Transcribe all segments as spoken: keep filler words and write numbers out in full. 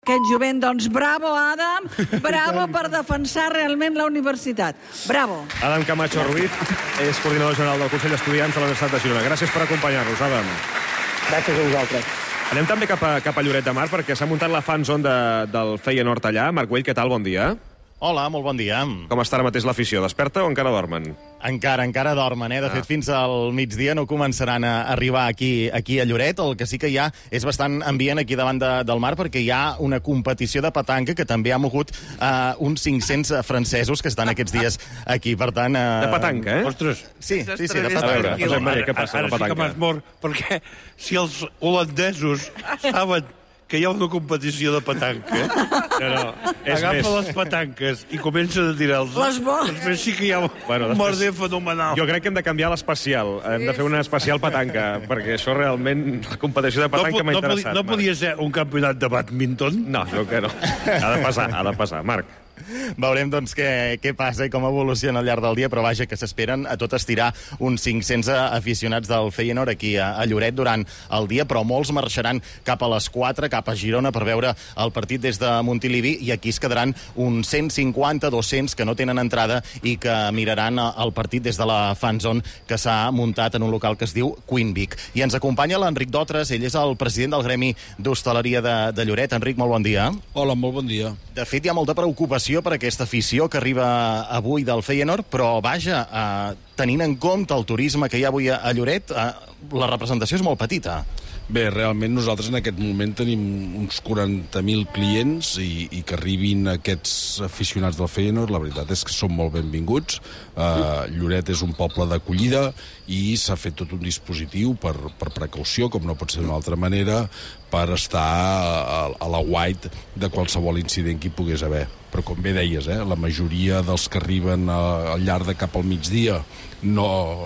Aquest jovent, doncs, bravo, Adam, bravo per defensar realment la universitat. Bravo. Adam Camacho Ruiz és coordinador general del Consell d'Estudiants de la Universitat de Girona. Gràcies per acompanyar-nos, Adam. Gràcies a vosaltres. Anem també cap a, cap a Lloret de Mar, perquè s'ha muntat la fan zone de, del Feyenoord allà. Marc Güell, què tal? Bon dia. Hola, molt bon dia. Com està ara mateix l'afició? Desperta o encara dormen? Encara, encara dormen, eh? De ah. fet, fins al migdia no començaran a arribar aquí, aquí a Lloret. El que sí que hi ha és bastant ambient aquí davant de, del mar, perquè hi ha una competició de petanca que també ha mogut uh, uns cinc-cents francesos que estan aquests dies aquí. Per tant... Uh... De petanca, eh? Ostres. Sí, sí, sí, de petanca. A veure, posem bé, què passa, ara, la petanca? Ara sí que m'has mort, perquè si els holandesos saben que hi ha una competició de petanca, no, no, és agafa més. les petanques i comencen a tirar-los. Les boles. Després sí que hi ha bueno, un després... merder fenomenal. Jo crec que hem de canviar l'especial. Sí, hem de fer una especial petanca, perquè això realment, la competició de petanca no, m'ha no, interessat. No podia ser un campionat de badminton? No, jo que no. Ha de passar, ha de passar. Marc. Veurem, doncs, què, què passa i com evoluciona al llarg del dia, però vaja, que s'esperen a tot estirar uns cinc-cents aficionats del Feyenoord aquí a, a Lloret durant el dia, però molts marxaran cap a les quatre, cap a Girona, per veure el partit des de Montilivi, i aquí es quedaran uns cent cinquanta dos-cents que no tenen entrada i que miraran el partit des de la fan zone que s'ha muntat en un local que es diu Queen Vic. I ens acompanya l'Enric Dotres, ell és el president del Gremi d'Hostaleria de, de Lloret. Enric, molt bon dia. Hola, molt bon dia. De fet, hi ha molta preocupació per aquesta afició que arriba avui del Feyenoord, però vaja, eh, tenint en compte el turisme que hi ha avui a, a Lloret, eh, la representació és molt petita. Bé, realment nosaltres en aquest moment tenim uns quaranta mil clients i, i que arribin aquests aficionats del Feyenoord, la veritat és que són molt benvinguts. Uh, Lloret és un poble d'acollida i s'ha fet tot un dispositiu per, per precaució, com no pot ser d'una altra manera, per estar a, a la guait de qualsevol incident que hi pogués haver. Però com bé deies, eh, la majoria dels que arriben a, al llarg de cap al migdia no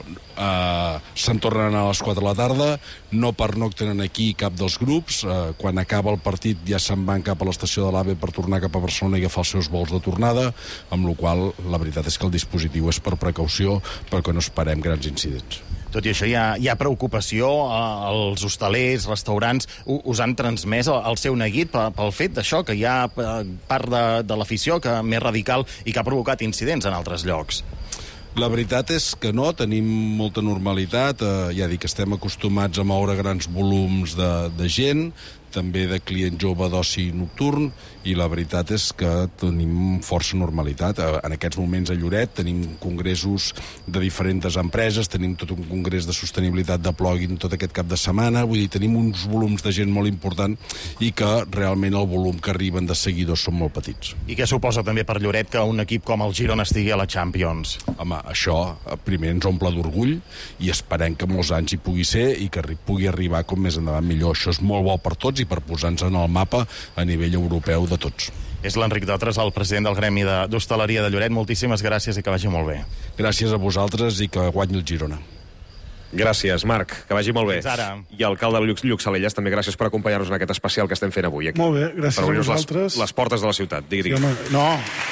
eh, se'n tornen a les quatre de la tarda, no pernocten aquí cap dels grups, eh, quan acaba el partit ja se'n van cap a l'estació de l'AVE per tornar cap a Barcelona i agafar els seus vols de tornada, amb la qual la veritat és que el dispositiu és per precaució, perquè no esperem grans incidents. Tot i això, hi ha, hi ha preocupació, eh, els hostalers, restaurants, us han transmès el, el seu neguit pel, pel fet d'això, que hi ha eh, part de, de l'afició que més radical i que ha provocat incidents en altres llocs. La veritat és que no, tenim molta normalitat, eh, ja dic, estem acostumats a moure grans volums de, de gent, també de client jove d'oci nocturn, i la veritat és que tenim força normalitat. En aquests moments a Lloret tenim congressos de diferents empreses, tenim tot un congrés de sostenibilitat de plugin tot aquest cap de setmana, vull dir, tenim uns volums de gent molt important i que realment el volum que arriben de seguidors són molt petits. I què suposa també per Lloret que un equip com el Girona estigui a la Champions? Home, això primer ens omple d'orgull i esperem que molts anys hi pugui ser i que pugui arribar com més endavant millor. Això és molt bo per tots i per posar-nos en el mapa a nivell europeu de tots. És l'Enric Dotres, el president del Gremi d'Hostaleria de, de Lloret. Moltíssimes gràcies i que vagi molt bé. Gràcies a vosaltres i que guanyi el Girona. Gràcies, Marc, que vagi molt bé. Fins ara. I alcalde Lluc, Lluc Salelles, també gràcies per acompanyar-nos en aquest especial que estem fent avui aquí. Molt bé, gràcies a vosaltres. Les, les portes de la ciutat, digui, digui. Sí, home, no.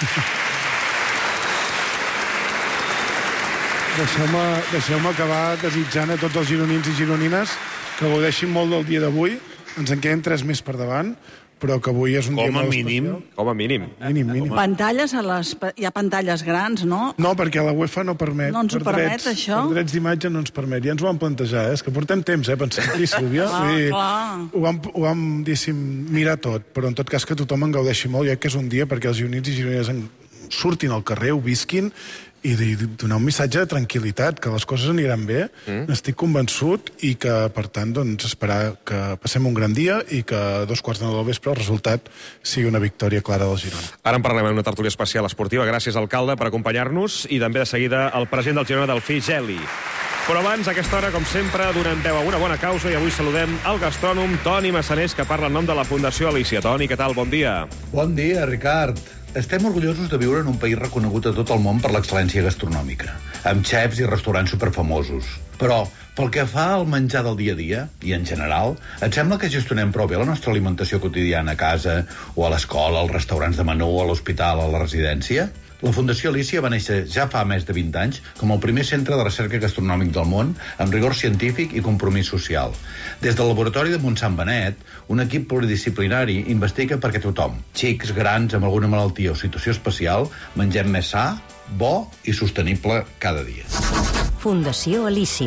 Deixeu-me deixeu acabar desitjant a tots els gironins i gironines que gaudeixin molt del dia d'avui. Ens en queden tres més per davant, però que avui és un Com dia molt mínim. especial. Com a mínim. Mínim, mínim. Pantalles, a les... hi ha pantalles grans, no? No, perquè la UEFA no permet. No ens ho Per permet, drets, això? Per drets d'imatge no ens permet. Ja ens ho vam plantejar, eh? És que portem temps, eh, pensant-hi, Sílvia. Clar, Vull dir, clar. Ho vam, ho vam diguéssim, mirar tot, però en tot cas que tothom en gaudeixi molt, ja que és un dia perquè els gironins i gironines en... surtin al carrer, ho visquin, i de donar un missatge de tranquil·litat, que les coses aniran bé, mm. n'estic convençut, i que, per tant, doncs, esperar que passem un gran dia i que a dos quarts de nou del vespre el resultat sigui una victòria clara del Girona. Ara en parlem en una tertúlia especial esportiva. Gràcies, alcalde, per acompanyar-nos, i també de seguida el president del Girona, Delfí Geli. Però abans, a aquesta hora, com sempre, donem veu a una bona causa, i avui saludem el gastrònom Toni Massanés, que parla en nom de la Fundació Alícia. Toni, què tal? Bon dia. Bon dia, Ricard. Estem orgullosos de viure en un país reconegut a tot el món per l'excel·lència gastronòmica, amb xefs i restaurants superfamosos. Però, pel que fa al menjar del dia a dia, i en general, et sembla que gestionem prou bé la nostra alimentació quotidiana a casa, o a l'escola, als restaurants de menú, a l'hospital, a la residència? La Fundació Alícia va néixer ja fa més de vint anys com el primer centre de recerca gastronòmic del món, amb rigor científic i compromís social. Des del laboratori de Montsant Benet, un equip pluridisciplinari investiga perquè tothom, xics, grans, amb alguna malaltia o situació especial, mengem més sa, bo i sostenible cada dia. Fundació Alícia.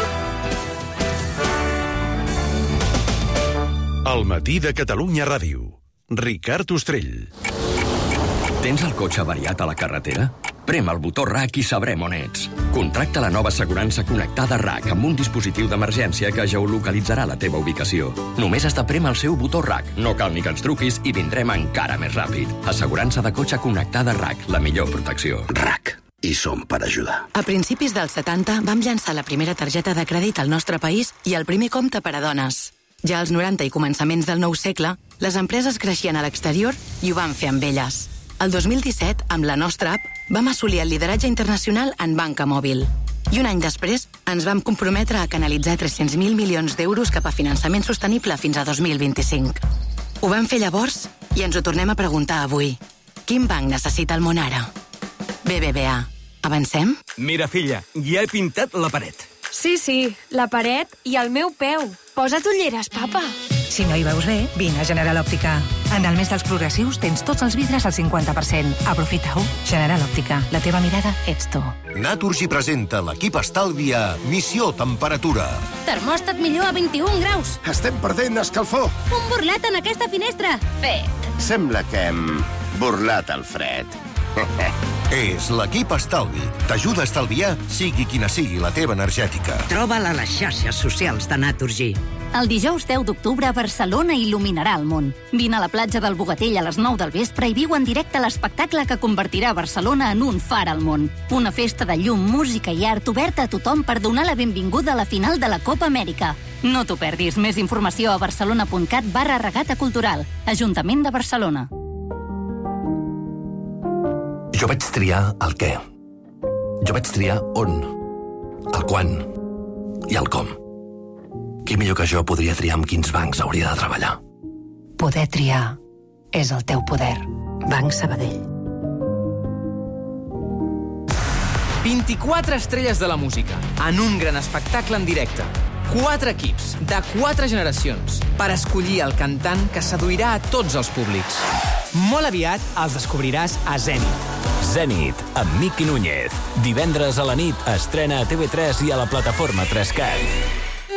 El matí de Catalunya Ràdio. Ricard Ostrell. Tens el cotxe avariat a la carretera? Prem el botó R A C i sabrem on ets. Contracta la nova assegurança connectada R A C amb un dispositiu d'emergència que geolocalitzarà la teva ubicació. Només has de prémer el seu botó R A C. No cal ni que ens truquis i vindrem encara més ràpid. Assegurança de cotxe connectada R A C, la millor protecció. R A C. I som per ajudar. A principis dels setanta vam llançar la primera targeta de crèdit al nostre país i el primer compte per a dones. Ja als noranta i començaments del nou segle, les empreses creixien a l'exterior i ho van fer amb elles. El dos mil disset, amb la nostra app, vam assolir el lideratge internacional en banca mòbil. I un any després, ens vam comprometre a canalitzar tres-cents mil milions d'euros cap a finançament sostenible fins a dos mil vint-i-cinc. Ho vam fer llavors i ens ho tornem a preguntar avui. Quin banc necessita el món ara? B B V A. Avancem? Mira, filla, ja he pintat la paret. Sí, sí, la paret i el meu peu. Posa't ulleres, papa. Si no hi veus bé, vine a General Òptica. En el mes dels progressius tens tots els vidres al cinquanta per cent. Aprofita-ho. General Òptica. La teva mirada ets tu. Naturgy presenta l'equip estalvi a Missió Temperatura. Termòstat millor a vint-i-un graus. Estem perdent escalfor. Un burlat en aquesta finestra. Fet. Sembla que hem burlat el fred. És l'equip estalvi. T'ajuda a estalviar, sigui quina sigui la teva energètica. Troba-la a les xarxes socials de Naturgy. El dijous deu d'octubre, Barcelona il·luminarà el món. Vine a la platja del Bogatell a les nou del vespre i viu en directe l'espectacle que convertirà Barcelona en un far al món. Una festa de llum, música i art oberta a tothom per donar la benvinguda a la final de la Copa Amèrica. No t'ho perdis. Més informació a barcelona.cat barra regata cultural. Ajuntament de Barcelona. Jo vaig triar el què. Jo vaig triar on, el quan i el com. Qui millor que jo podria triar amb quins bancs hauria de treballar? Poder triar és el teu poder. Banc Sabadell. vint-i-quatre estrelles de la música, en un gran espectacle en directe. Quatre equips, de quatre generacions, per escollir el cantant que seduirà a tots els públics. Molt aviat els descobriràs a Zenit. Zenit, amb Miqui Núñez. Divendres a la nit estrena a T V tres i a la plataforma tres cat.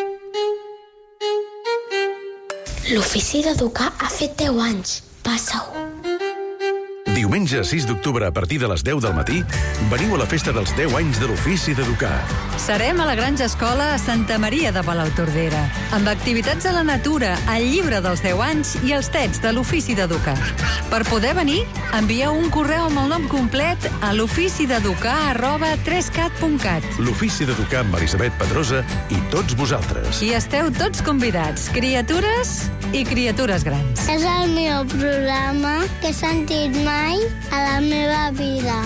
L'ofici d'educar ha fet deu anys. Passa-ho. Diumenge sis d'octubre a partir de les deu del matí, veniu a la festa dels deu anys de l'ofici d'educar. Serem a la Granja Escola a Santa Maria de Palautordera, amb activitats a la natura, el llibre dels deu anys i els tets de l'ofici d'educar. Per poder venir, envieu un correu amb el nom complet a l'oficideducar arroba tres cat punt cat. L'ofici d'educar amb Elisabet Pedrosa i tots vosaltres. I esteu tots convidats, criatures i criatures grans. És el meu programa que he sentit mai a la meva vida.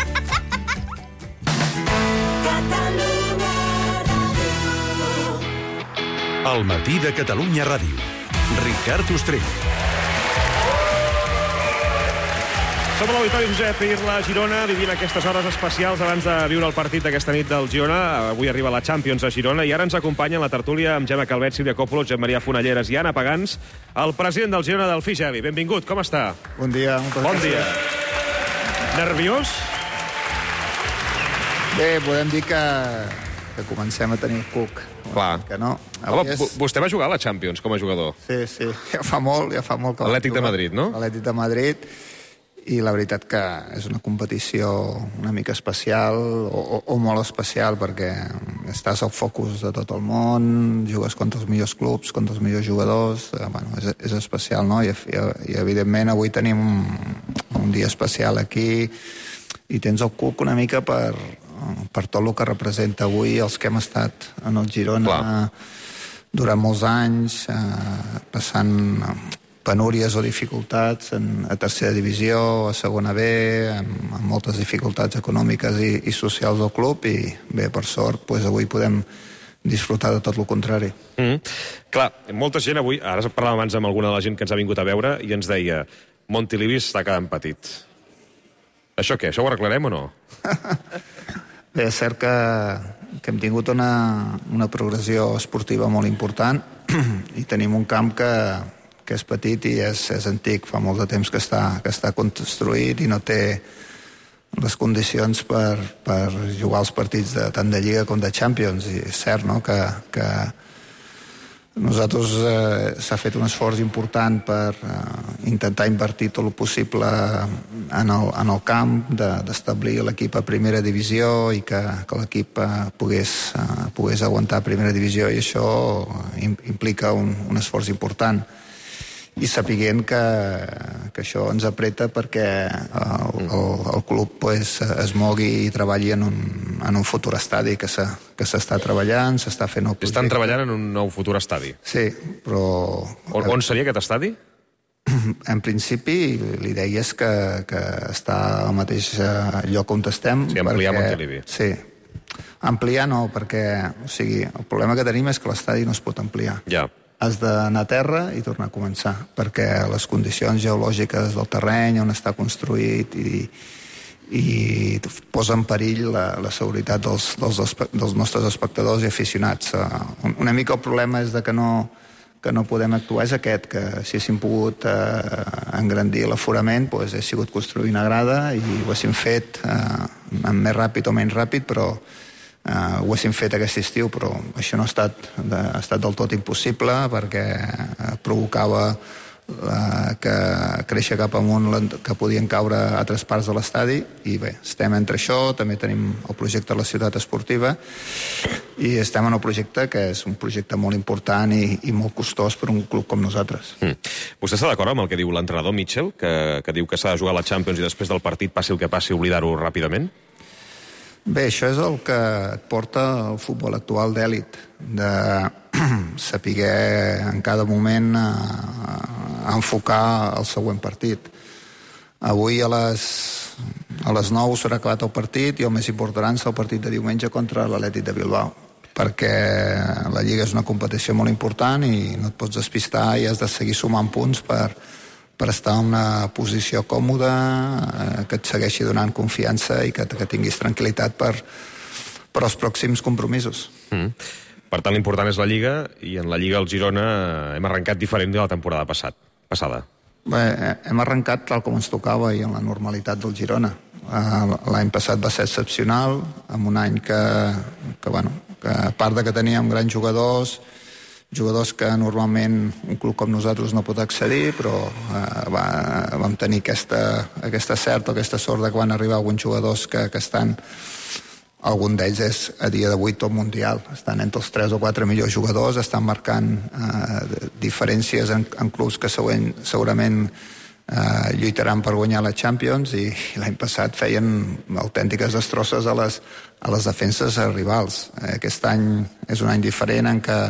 El matí de Catalunya Ràdio. Ricard Ostrell. Som a l'Auditori Josep Irla a Girona, vivint aquestes hores especials abans de viure el partit d'aquesta nit del Girona. Avui arriba la Champions a Girona i ara ens acompanya en la tertúlia amb Gemma Calvet, Sílvia Coppola, Josep Maria Fonalleres i Anna Pagans, el president del Girona, Delfí Geli. Benvingut, com està? Bon dia. Bon dia. Nerviós? Bé, podem dir que, que comencem a tenir cuc. Clar. Que no. Home, és... vostè va jugar a la Champions com a jugador. Sí, sí, ja fa molt, ja fa molt que... Atlètic de Madrid, no? Atlètic de Madrid, i la veritat que és una competició una mica especial, o, o, o molt especial, perquè estàs al focus de tot el món, jugues contra els millors clubs, contra els millors jugadors, eh, bueno, és, és especial, no? I, i, i evidentment avui tenim un, un dia especial aquí, i tens el cuc una mica per, per tot el que representa avui els que hem estat en el Girona. Clar. Durant molts anys, eh, passant penúries o dificultats en, a tercera divisió, a segona B, amb, amb moltes dificultats econòmiques i, i socials del club, i bé, per sort, doncs avui podem disfrutar de tot el contrari. Mm. Clar, molta gent avui, ara parlàvem abans amb alguna de la gent que ens ha vingut a veure, i ens deia, Montilivi està quedant petit. Això què? Això ho arreglarem o no? Bé, és cert que, que hem tingut una, una progressió esportiva molt important i tenim un camp que, que és petit i és, és antic, fa molt de temps que està, que està construït i no té les condicions per, per jugar els partits de, tant de Lliga com de Champions. I és cert, no?, que, que nosaltres eh, s'ha fet un esforç important per eh, intentar invertir tot el possible en el, en el camp, d'establir l'equip a primera divisió i que, que l'equip eh, pogués, eh, pogués aguantar a primera divisió, i això implica un, un esforç important. I sapiguent que, que això ens apreta perquè el, el, el club pues, es mogui i treballi en un, en un futur estadi que s'està treballant, s'està fent el projecte. Estan treballant en un nou futur estadi? Sí, però... On, on seria aquest estadi? En principi, l'idea és que, que està al mateix lloc on estem. Sí, ampliar Montilivi. Sí, ampliar no, perquè o sigui, el problema que tenim és que l'estadi no es pot ampliar. Ja. Has d'anar a terra i tornar a començar, perquè les condicions geològiques del terreny on està construït i, i posa en perill la, la seguretat dels, dels, dels nostres espectadors i aficionats. Una mica el problema és de que no, que no podem actuar és aquest, que si haguéssim pogut eh, engrandir l'aforament, doncs ha sigut construir una grada i ho haguéssim fet eh, més ràpid o menys ràpid, però Uh, ho haguéssim fet aquest estiu, però això no ha estat, de, ha estat del tot impossible perquè uh, provocava uh, que créixer cap amunt que podien caure a altres parts de l'estadi, i bé, estem entre això, també tenim el projecte de la ciutat esportiva i estem en el projecte que és un projecte molt important i, i molt costós per un club com nosaltres. Mm. Vostè està d'acord amb el que diu l'entrenador Mitchell, que, que diu que s'ha de jugar a la Champions i després del partit, passi el que passi, oblidar-ho ràpidament? Bé, això és el que et porta el futbol actual d'èlit, de saber en cada moment a, a enfocar el següent partit. Avui a les, a les nou s'haurà acabat el partit i el més important serà el partit de diumenge contra l'Atlètic de Bilbao, perquè la Lliga és una competició molt important i no et pots despistar i has de seguir sumant punts per per estar en una posició còmoda, eh, que et segueixi donant confiança i que, que tinguis tranquil·litat per, per als pròxims compromisos. Mm. Per tant, l'important és la Lliga, i en la Lliga el Girona hem arrencat diferent de la temporada passat, passada. Bé, hem arrencat tal com ens tocava i en la normalitat del Girona. L'any passat va ser excepcional, en un any que, que, bueno, que a part de que teníem grans jugadors, jugadors que normalment un club com nosaltres no pot accedir, però eh, va, vam tenir aquesta, aquesta cert o aquesta sort de que van arribar alguns jugadors que, que estan, algun d'ells és a dia d'avui top mundial, estan entre els tres o quatre millors jugadors, estan marcant eh, diferències en, en clubs que següent, segurament eh, lluitaran per guanyar la Champions, i, i l'any passat feien autèntiques destrosses a les, a les defenses rivals. Eh, aquest any és un any diferent en què,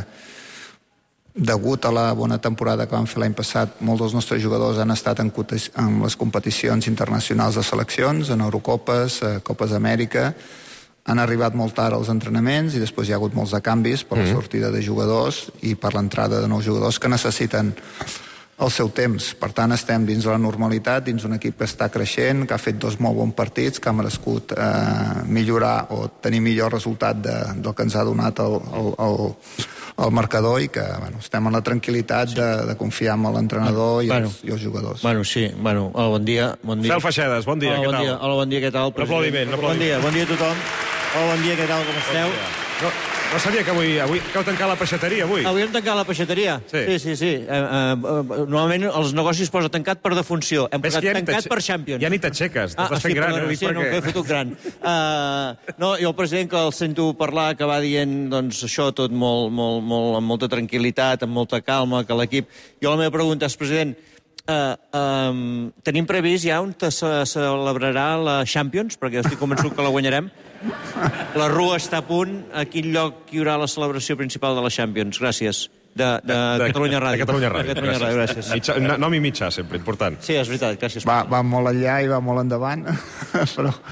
degut a la bona temporada que vam fer l'any passat, molts dels nostres jugadors han estat en, en les competicions internacionals de seleccions, en Eurocopes, eh, Copes Amèrica, han arribat molt tard als entrenaments i després hi ha hagut molts de canvis per la sortida de jugadors i per l'entrada de nous jugadors que necessiten el seu temps. Per tant, estem dins de la normalitat, dins un equip que està creixent, que ha fet dos molt bons partits, que ha merescut eh, millorar o tenir millor resultat de, del que ens ha donat el, el, el, el marcador, i que bueno, estem en la tranquil·litat de, de confiar en l'entrenador i, bueno, els, i els jugadors. Bueno, sí, bueno, hola, bon dia. Bon dia. Fel Feixedes, bon dia, hola, què bon tal? Dia. Hola, bon dia, què tal? Un aplaudiment, un aplaudiment. Bon dia, bon dia a tothom. Hola, bon dia, què tal, com esteu? No, no sabia que avui, avui que heu tancat la peixateria, avui. Avui hem tancat la peixateria? Sí. Sí, sí, sí. Eh, eh, normalment els negocis posa tancat per defunció. Hem posat ja tancat per Champions. Ja ni t'aixeques, t'estàs ah, fent sí, gran. Perdona, eh? sí, no, que he fotut gran. Uh, no, i el president, que el sento parlar, que va dient doncs, això tot molt, molt, molt, amb molta tranquil·litat, amb molta calma, que l'equip... Jo la meva pregunta és, president, Uh, um, tenim previst ja on se celebrarà la Champions, perquè jo estic convençut que la guanyarem. La Rua està a punt. A quin lloc hi haurà la celebració principal de la Champions? Gràcies. De, de, de Catalunya Ràdio. De Catalunya Ràdio. De Catalunya Ràdio, gràcies. Mitjà, nom i mitjà, sempre, important. Sí, és veritat, gràcies. Va, va molt enllà i va molt endavant, però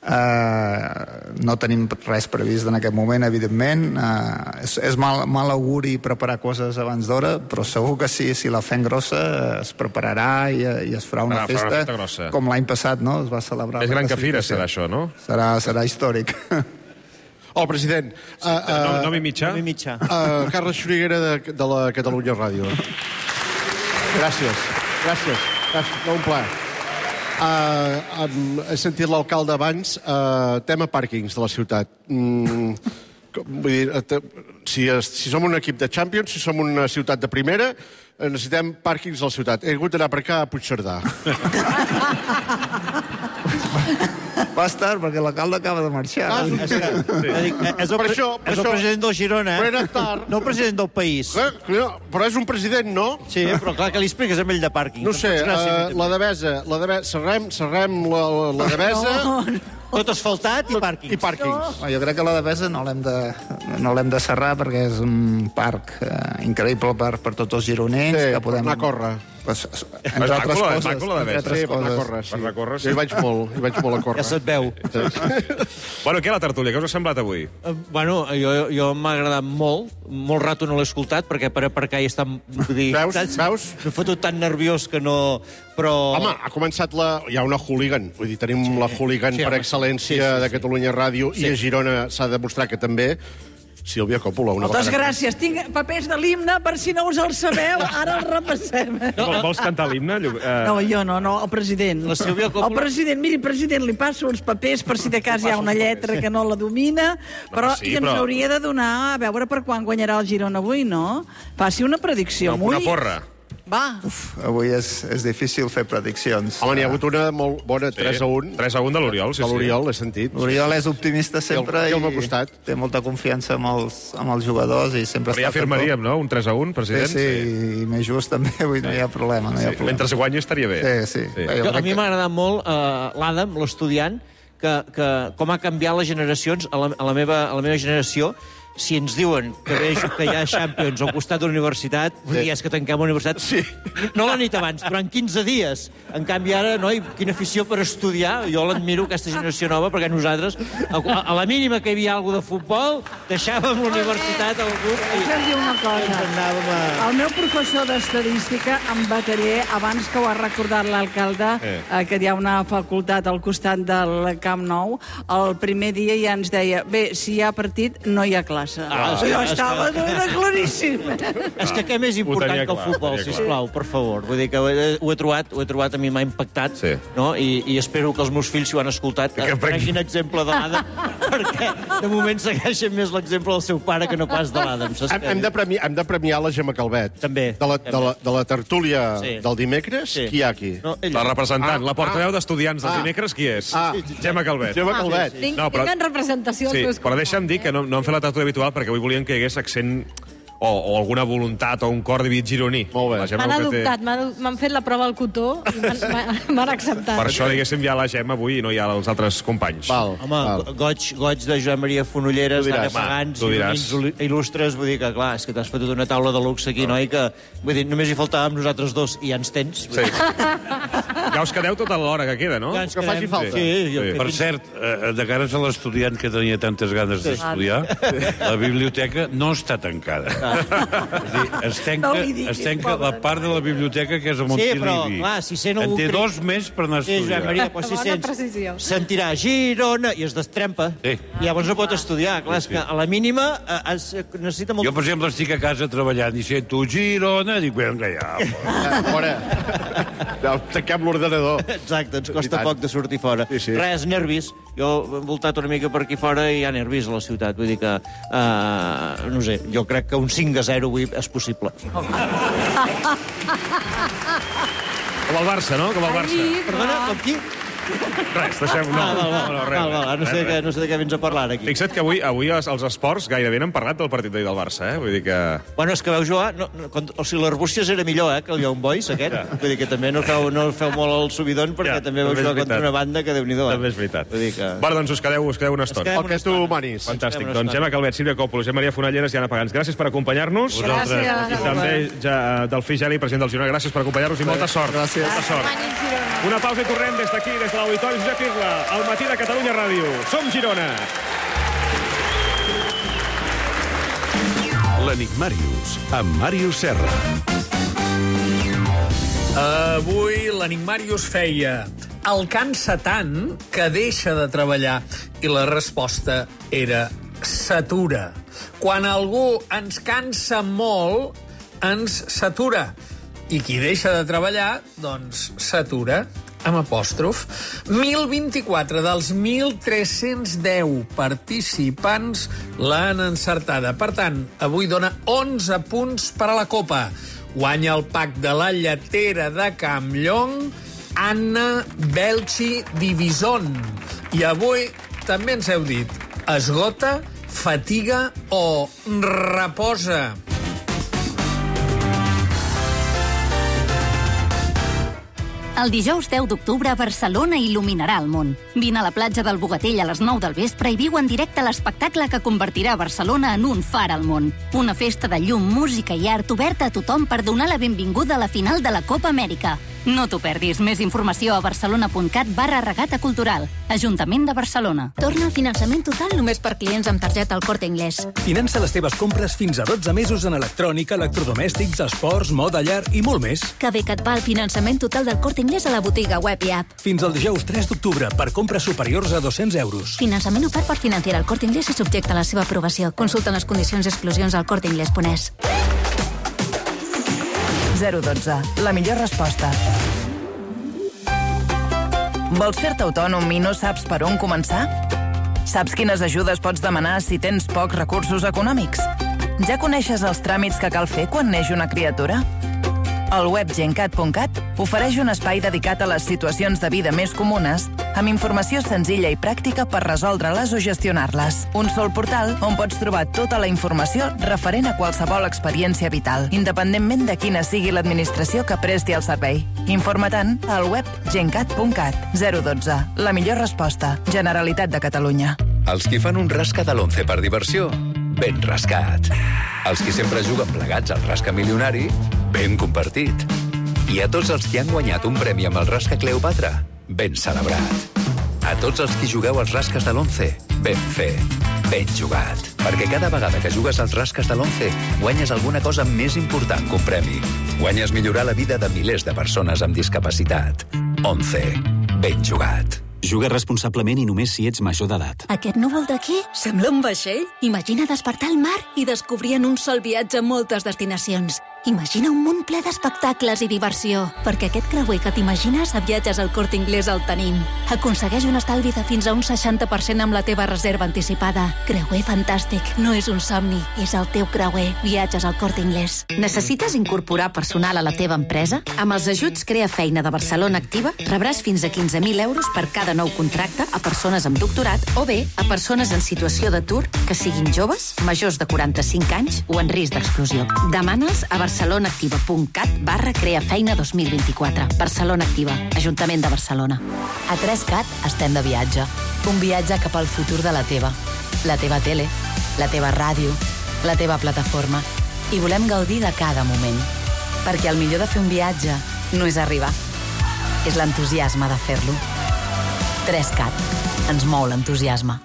Uh, no tenim res previst en aquest moment, evidentment. Uh, és és mal, mal auguri preparar coses abans d'hora, però segur que sí, si la fem grossa es prepararà i, i es farà una, Farà, festa, farà una festa grossa. Com l'any passat, no? Es va celebrar. Més gran que Fira serà això, no? Serà, serà històric. Oh, president. Uh, uh, no, no mi mitjà? No mi mitjà. Uh, Carles Xuriguera de, de la Catalunya Ràdio. Gràcies. Gràcies. Gràcies. Un plaer. Uh, um, he sentit l'alcalde abans, uh, tema pàrquings de la ciutat. Mm, vull dir, uh, si, si som un equip de Champions, si som una ciutat de primera, uh, necessitem pàrquings a la ciutat. He hagut d'anar per cá a Puigcerdà. Va estar, perquè l'alcalde acaba de marxar. Ah, és, que, sí. dic, és, el, per això, per és el això. president del Girona, eh? No el president del país. Eh, però és un president, no? Sí, però clar que li expliques amb ell de pàrquing. No sé, uh, la Devesa, la Devesa, serrem, serrem la, la Devesa... No, no. Tot asfaltat i pàrquings. I pàrquings. No. Jo crec que la Devesa no l'hem de, no l'hem de serrar perquè és un parc eh, increïble per, per tots els gironins. Sí, que podem... anar a córrer. Pues, entre altres coses. Maco la Devesa. Sí, per anar a córrer, sí. Per anar a córrer, sí. Jo hi vaig molt, hi vaig molt a córrer. Ja se't veu. Bueno, què la tertúlia? Què us ha semblat avui? Uh, bueno, jo, jo m'ha agradat molt. Molt rato no l'he escoltat, perquè per aparcar hi està... Dir, veus? saps? Veus? M'he fotut tan nerviós que no... Però... Home, ha començat la... Hi ha una hooligan. Vull dir, tenim sí. la hooligan sí, per home, excel·lència sí, sí, sí. de Catalunya Ràdio sí. I a Girona s'ha demostrat que també... Sílvia Coppola, una Moltes vegada... gràcies. Tinc papers de l'himne, per si no us el sabeu. Ara el repassem. No, Vols cantar l'himne? Uh... No, jo no, no, el president. La Sílvia Coppola... El president, miri, president, li passo uns papers per si de cas hi ha una lletra que no la domina, però no, sí, ens però... hauria de donar a veure per quan guanyarà el Girona avui, no? Faci una predicció. No, una porra. Va. Uf, avui és, és difícil fer prediccions. Home, n'hi ha hagut una molt bona, sí. tres a un. tres a un de l'Oriol, sí, sí. De l'Oriol, l'he sentit. L'Oriol és optimista sempre i, i, i costat. té molta confiança amb els, amb els jugadors i sempre però ja firmaríem, no? Un tres a un, president? Sí, sí, sí. I més just també, avui no hi ha problema. No hi ha sí. problema. Mentre guanyi estaria bé. Sí, sí. sí. Jo, a mi m'ha agradat molt uh, l'Adam, l'estudiant, que, que com ha canviat les generacions. A la, a la, meva, a la meva generació, si ens diuen que, veig, que hi ha Champions al costat de la universitat, vull dir, és que tanquem la universitat. Sí. No la nit abans, durant quinze dies. En canvi, ara, noi, quina afició per estudiar. Jo l'admiro, aquesta generació nova, perquè nosaltres, a, a la mínima que hi havia alguna de futbol, deixàvem la universitat al grup i... Deixa'm dir una cosa. A... El meu professor d'estadística, en Bataller, abans que ho ha recordat l'alcalde, eh. eh, que hi ha una facultat al costat del Camp Nou, el primer dia ja ens deia, bé, si hi ha partit, no hi ha classe. Ah, sí, jo estava que... era claríssim. És que què més important que el clar, futbol, sisplau, per favor. Vull dir que ho he, ho he trobat, ho he trobat a mi m'ha impactat, sí. No? I, i espero que els meus fills, si ho han escoltat, que prenguin exemple de l'Adam, perquè de moment segueixen més l'exemple del seu pare que no pas de l'Adam. Hem, hem, de premiar, hem de premiar la Gemma Calvet. També. De la, de la, de la tertúlia sí. del dimecres, sí. Qui hi ha aquí? No, la representant, ah, la portaveu ah, d'estudiants del ah, dimecres, qui és? Ah, Gemma Calvet. Gemma Calvet. Ah, tinc, no, però, tinc en representació sí, els meus però deixa'm dir que no, no hem fet la tertúlia habitual perquè avui volien que hi hagués accent o, o alguna voluntat o un cor dividit gironí. Molt bé. M'han adoptat, m'han fet la prova al cotó i m'han acceptat. Per això, diguéssim, hi ha la Gemma avui i no hi ha els altres companys. Val, Home, val. Goig, goig de Joan Maria Fonolleres, d'Anna Pagans, gironins il·lustres, vull dir que, clar, és que t'has fotut una taula de luxe aquí, no. Noi, que, vull dir, només hi faltàvem nosaltres dos i ja ens tens. Sí. Ja us quedeu tota l'hora que queda, no? Ja que faci falta. Sí, sí. Sí. Per cert, eh, de cares a l'estudiant que tenia tantes ganes sí. d'estudiar, la biblioteca no està tancada. Ah. És dir, es tanca, no diguis, es tanca la part de la biblioteca que és a Montilivi. Sí, però, clar, si sent algú... En té dos més per anar a estudiar. Sí, Joan Maria, però si sents... Sentirà Girona i es destrempa. Sí. I llavors no pot estudiar. Clar, és que a la mínima eh, es, necessita molt... Jo, per exemple, estic a casa treballant i sento Girona, dic, vinga, ja... Fora. Tanquem l'ordenador. Exacte, ens costa poc de sortir fora. Sí, sí. Res, nervis. Jo he voltat una mica per aquí fora i hi ha nervis a la ciutat. Vull dir que, uh, no sé, jo crec que un cinc a zero avui és possible. Com el Barça, no? Com el Barça. Perdona, com qui? Res, deixem... No, ah, val, val, no, no, res, val, val. No, sé res, que, no sé de què vens a parlar aquí. Fixa't que avui, avui els, els esports gairebé n'han parlat del partit d'ahir del Barça, eh? Vull dir que... Bueno, és que veu jugar... No, no, o sigui, l'Arbúcies era millor, eh, que el Young Boys, aquest. Ja. Vull dir que també no feu, no feu molt el subidon, perquè ja, també veu jugar contra una banda que Déu-n'hi-do. També és veritat. Vull dir que... Bueno, doncs us quedeu, us quedeu una estona. El que tu manis. Fantàstic. Doncs Gemma Calvet, Sílvia Coppola, Josep Maria Fonolleres i Anna Pagans. Gràcies per acompanyar-nos. Gràcies. I també ja, Delfí Geli, president del Girona. Gràcies per acompanyar-nos i molta sort. Gràcies. Molta sort. Una pausa i tornem des d'aquí, des de a l'Auditori Josep Irla, al matí de Catalunya Ràdio. Som Girona. L'Enigmàrius, amb Màrius Serra. Avui l'Enigmàrius feia el cansa tant que deixa de treballar i la resposta era s'atura. Quan algú ens cansa molt, ens s'atura. I qui deixa de treballar, doncs s'atura, amb apòstrof. mil vint-i-quatre dels mil tres-cents deu participants l'han encertada. Per tant, avui dona onze punts per a la Copa. Guanya el pack de la lletera de Campllong, Anna Belchi Divison. I avui també ens heu dit esgota, fatiga o reposa. El dijous deu d'octubre, Barcelona il·luminarà el món. Vine a la platja del Bogatell a les nou del vespre i viu en directe l'espectacle que convertirà Barcelona en un far al món. Una festa de llum, música i art oberta a tothom per donar la benvinguda a la final de la Copa Amèrica. No t'ho perdis. Més informació a barcelona.cat barra regata cultural. Ajuntament de Barcelona. Torna el finançament total només per clients amb targeta al Corte Inglés. Finança les teves compres fins a dotze mesos en electrònica, electrodomèstics, esports, moda, llar i molt més. Que bé que et va el finançament total del Corte Inglés a la botiga web i app. Fins al dijous tres d'octubre per compres superiors a dos-cents euros. Finançament ofert per Financiera al Corte Inglés i subjecte a la seva aprovació. Consulta les condicions i exclusions al corte inglés punt es. zero dotze. La millor resposta. Vols fer-te autònom i no saps per on començar? Saps quines ajudes pots demanar si tens pocs recursos econòmics? Ja coneixes els tràmits que cal fer quan neix una criatura? El web gencat punt cat ofereix un espai dedicat a les situacions de vida més comunes amb informació senzilla i pràctica per resoldre-les o gestionar-les. Un sol portal on pots trobar tota la informació referent a qualsevol experiència vital, independentment de quina sigui l'administració que presti el servei. Informa-te'n al web gencat punt cat. zero dotze. La millor resposta. Generalitat de Catalunya. Els qui fan un rasca de l'once per diversió, ben rascat. Els qui sempre juguen plegats al rasca milionari, ben compartit. I a tots els qui han guanyat un premi amb el rasca Cleopatra, ben celebrat. A tots els qui jugueu als rasques de l'once, ben fet, ben jugat. Perquè cada vegada que jugues als rasques de l'once, guanyes alguna cosa més important que un premi. Guanyes millorar la vida de milers de persones amb discapacitat. once. Ben jugat. Juga responsablement i només si ets major d'edat. Aquest núvol d'aquí sembla un vaixell. Imagina despertar al mar i descobrir en un sol viatge moltes destinacions. Imagina un munt ple d'espectacles i diversió. Perquè aquest creuer que t'imagines a Viatges al Corte Inglés el tenim. Aconsegueix un estalvi de fins a un seixanta per cent amb la teva reserva anticipada. Creuer fantàstic. No és un somni, és el teu creuer. Viatges al Corte Inglés. Necessites incorporar personal a la teva empresa? Amb els ajuts Crea Feina de Barcelona Activa rebràs fins a quinze mil euros per cada nou contracte a persones amb doctorat o bé a persones en situació d'atur que siguin joves, majors de quaranta-cinc anys o en risc d'exclusió. Demana'ls a barcelona activa punt cat barra crea feina dos mil vint-i-quatre. Barcelona Activa, Ajuntament de Barcelona. A tres cat estem de viatge. Un viatge cap al futur de la teva. La teva tele, la teva ràdio, la teva plataforma. I volem gaudir de cada moment. Perquè el millor de fer un viatge no és arribar. És l'entusiasme de fer-lo. tres cat. Ens mou l'entusiasme.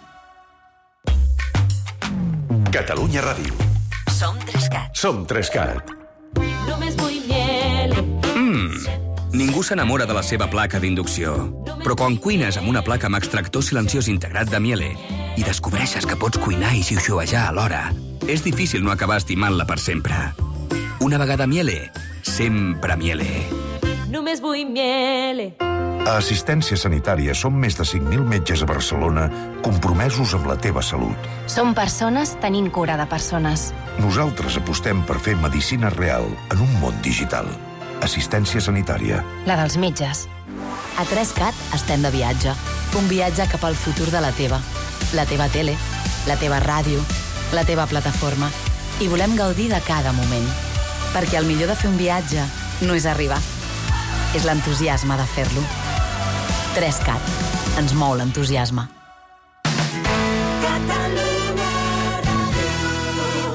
Catalunya Ràdio. Som tres cat. Som tres cat. Només vull miel. Mmm, ningú s'enamora de la seva placa d'inducció. Però quan cuines amb una placa amb extractor silenciós integrat de Miele i descobreixes que pots cuinar i xiuxiuejar alhora, és difícil no acabar estimant-la per sempre. Una vegada Miele, sempre Miele. Només vull miel. A Assistència Sanitària som més de cinc mil metges a Barcelona compromesos amb la teva salut. Som persones tenint cura de persones. Nosaltres apostem per fer medicina real en un món digital. Assistència Sanitària. La dels metges. A tres cat estem de viatge. Un viatge cap al futur de la teva. La teva tele, la teva ràdio, la teva plataforma. I volem gaudir de cada moment. Perquè el millor de fer un viatge no és arribar. És l'entusiasme de fer-lo. tres cat. Ens mou l'entusiasme.